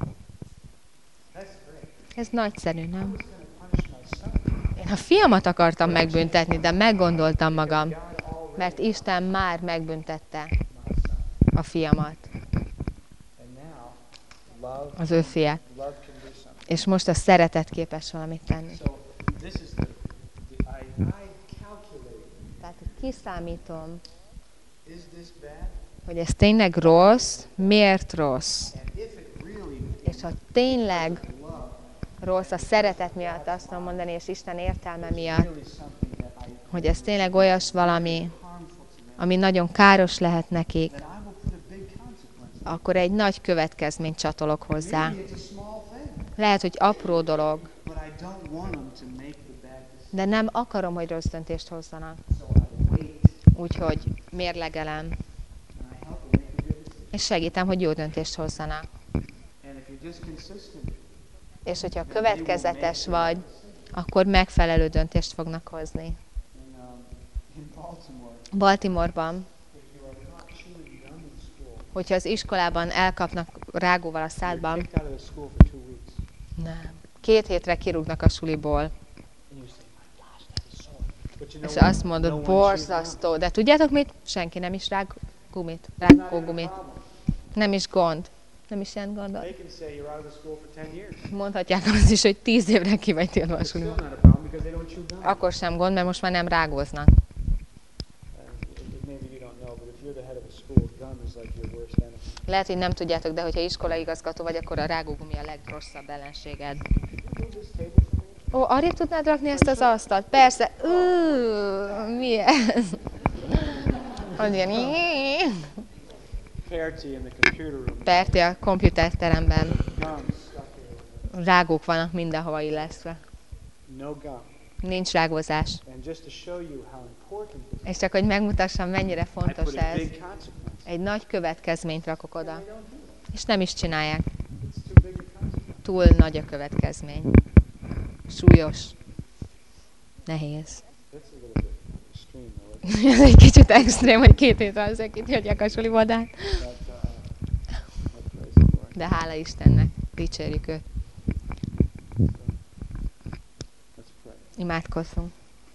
that's great. Ez nagyszerű, nem? I was going to punish my son. Én a fiamat akartam megbüntetni, de meggondoltam magam, God already mert Isten már megbüntette my son. a fiamat, And now, love, az ő fiát. love can do something. És most a szeretet képes valamit tenni. So this is the, the I, I calculate. Tehát kiszámítom, Is this bad? hogy ez tényleg rossz, miért rossz. And if it really És ha tényleg love, rossz a szeretet miatt, azt tudom mondani, és Isten értelme miatt, really something that I hogy ez tényleg olyas valami, harmful to them, ami nagyon káros lehet nekik, then I will put a big consequence. akkor egy nagy következményt csatolok hozzá. Maybe it's a small thing, Lehet, hogy apró dolog, but I don't want them to make the bad decision. de nem akarom, hogy rossz döntést hozzanak. So I wait Úgyhogy mérlegelem, and I help them make a good decision. és segítem, hogy jó döntést hozzanak. And if you're just consistent, És hogyha következetes vagy, akkor megfelelő döntést fognak hozni. in, um, in Baltimore, Baltimoreban, if you are caught chewing gum in school, hogyha az iskolában elkapnak rágóval a you're szádban, kicked out of the school for two weeks. nem. Két hétre kirúgnak a suliból, And you say, my gosh, that is so. But you know és what? azt mondod, No one chews gum. borzasztó. De tudjátok mit? Senki nem is rág gumit, It's not even rágó a gumit. problem. Nem is gond. Nem is ilyen gond. They can say you're out of the school for ten years. Mondhatják azt is, hogy tíz évre ki vagy tiltva a It's still suliból. not a problem because they don't chew gum. Akkor sem gond, mert most már nem rágóznak. Uh, maybe you don't know, but if you're the head of a school, gum is like your worst enemy. Lehet, hogy nem tudjátok, de hogyha iskolaigazgató vagy, akkor a rágógumi a legrosszabb ellenséged. Move this table for me? Ó, arrébb tudnád rakni ezt az asztalt? Persze. Ú, mi ez? Hogy ilyen... Parity in the computer room. Perti a komputerteremben. Gum stuck everywhere. Rágók vannak mindenhova illesztve. No gum. nincs rágózás. And just to show you how important this És csak, hogy megmutassam, mennyire I fontos put a ez, big consequence. egy nagy következményt rakok oda. they don't do it. És nem is csinálják. It's too big a consequence. Túl nagy a következmény. Súlyos. Nehéz. That's a little bit extreme, though. isn't Ez egy kicsit extrém, hogy két hétre azért kithagyják a sulivodát. it? But, uh, but praise the Lord. De hála Istennek, dicsérjük őt. So, let's pray. Imádkozzunk.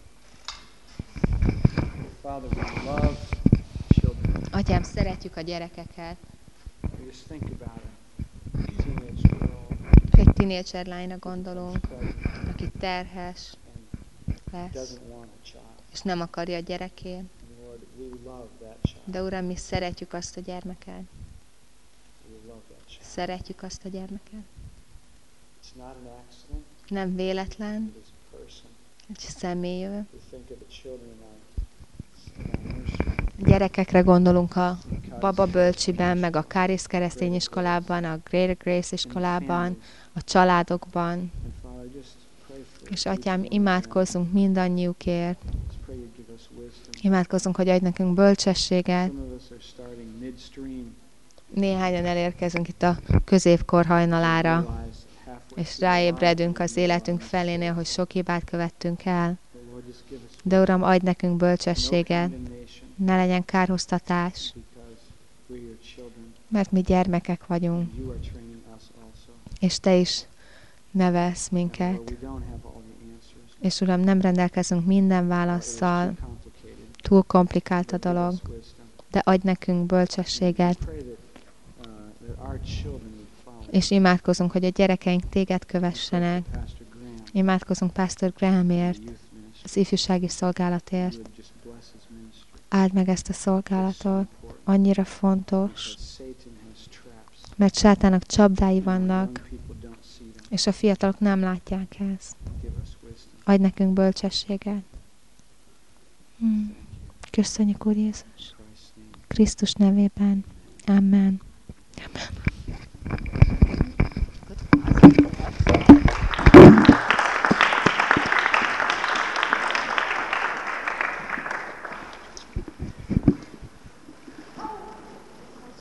Father, we love children. Atyám, szeretjük a gyerekeket. We just think about a teenage girl Egy tínédzser lányra gondolunk, that's pregnant aki terhes and lesz, doesn't want a child. és nem akarja a gyerekét. And Lord, we love that child. De Uram, mi szeretjük azt a gyermeket. We love that child. Szeretjük azt a gyermeket. It's not an accident. Nem véletlen, It is a person. egy személy. We think of the children in our, in our nursery. Gyerekekre gondolunk a Because Baba Bölcsiben, meg a Kárész keresztény iskolában, a Greater Grace iskolában, a családokban. And Father, just pray for És each Atyám, one of imádkozzunk mindannyiukért. them. Just pray you give us wisdom. Imádkozzunk, hogy adj nekünk bölcsességet. Some of us are starting midstream. Néhányan elérkezünk itt a középkor hajnalára, Realize halfway és through our ráébredünk az lives életünk felénél, hogy sok hibát követtünk el. that, Lord, just give us De Uram, adj nekünk no bölcsességet, condemnation ne legyen kárhoztatás, because we're your children mert mi gyermekek vagyunk, and you are training us also. és Te is nevelsz And Lord, minket. we don't have all the answers. És Uram, nem rendelkezünk minden Or it is válaszsal, too complicated. túl komplikált a Lord, give dolog, us wisdom. de adj nekünk bölcsességet, Pray that, uh, that our children would follow. és imádkozunk, hogy a gyerekeink Téged kövessenek. Pastor Graham, Imádkozunk Pastor Grahamért, the youth ministry. az ifjúsági szolgálatért. You would just bless his ministry. Áld meg ezt a szolgálatot, important annyira fontos, because Satan has traps. mert sátának csapdái and our young vannak, people don't see them. és a fiatalok nem látják ezt. Give us wisdom. Adj nekünk bölcsességet. Hmm. Köszönjük, Úr Jézus. In Christ's name. Krisztus nevében. Amen. Amen.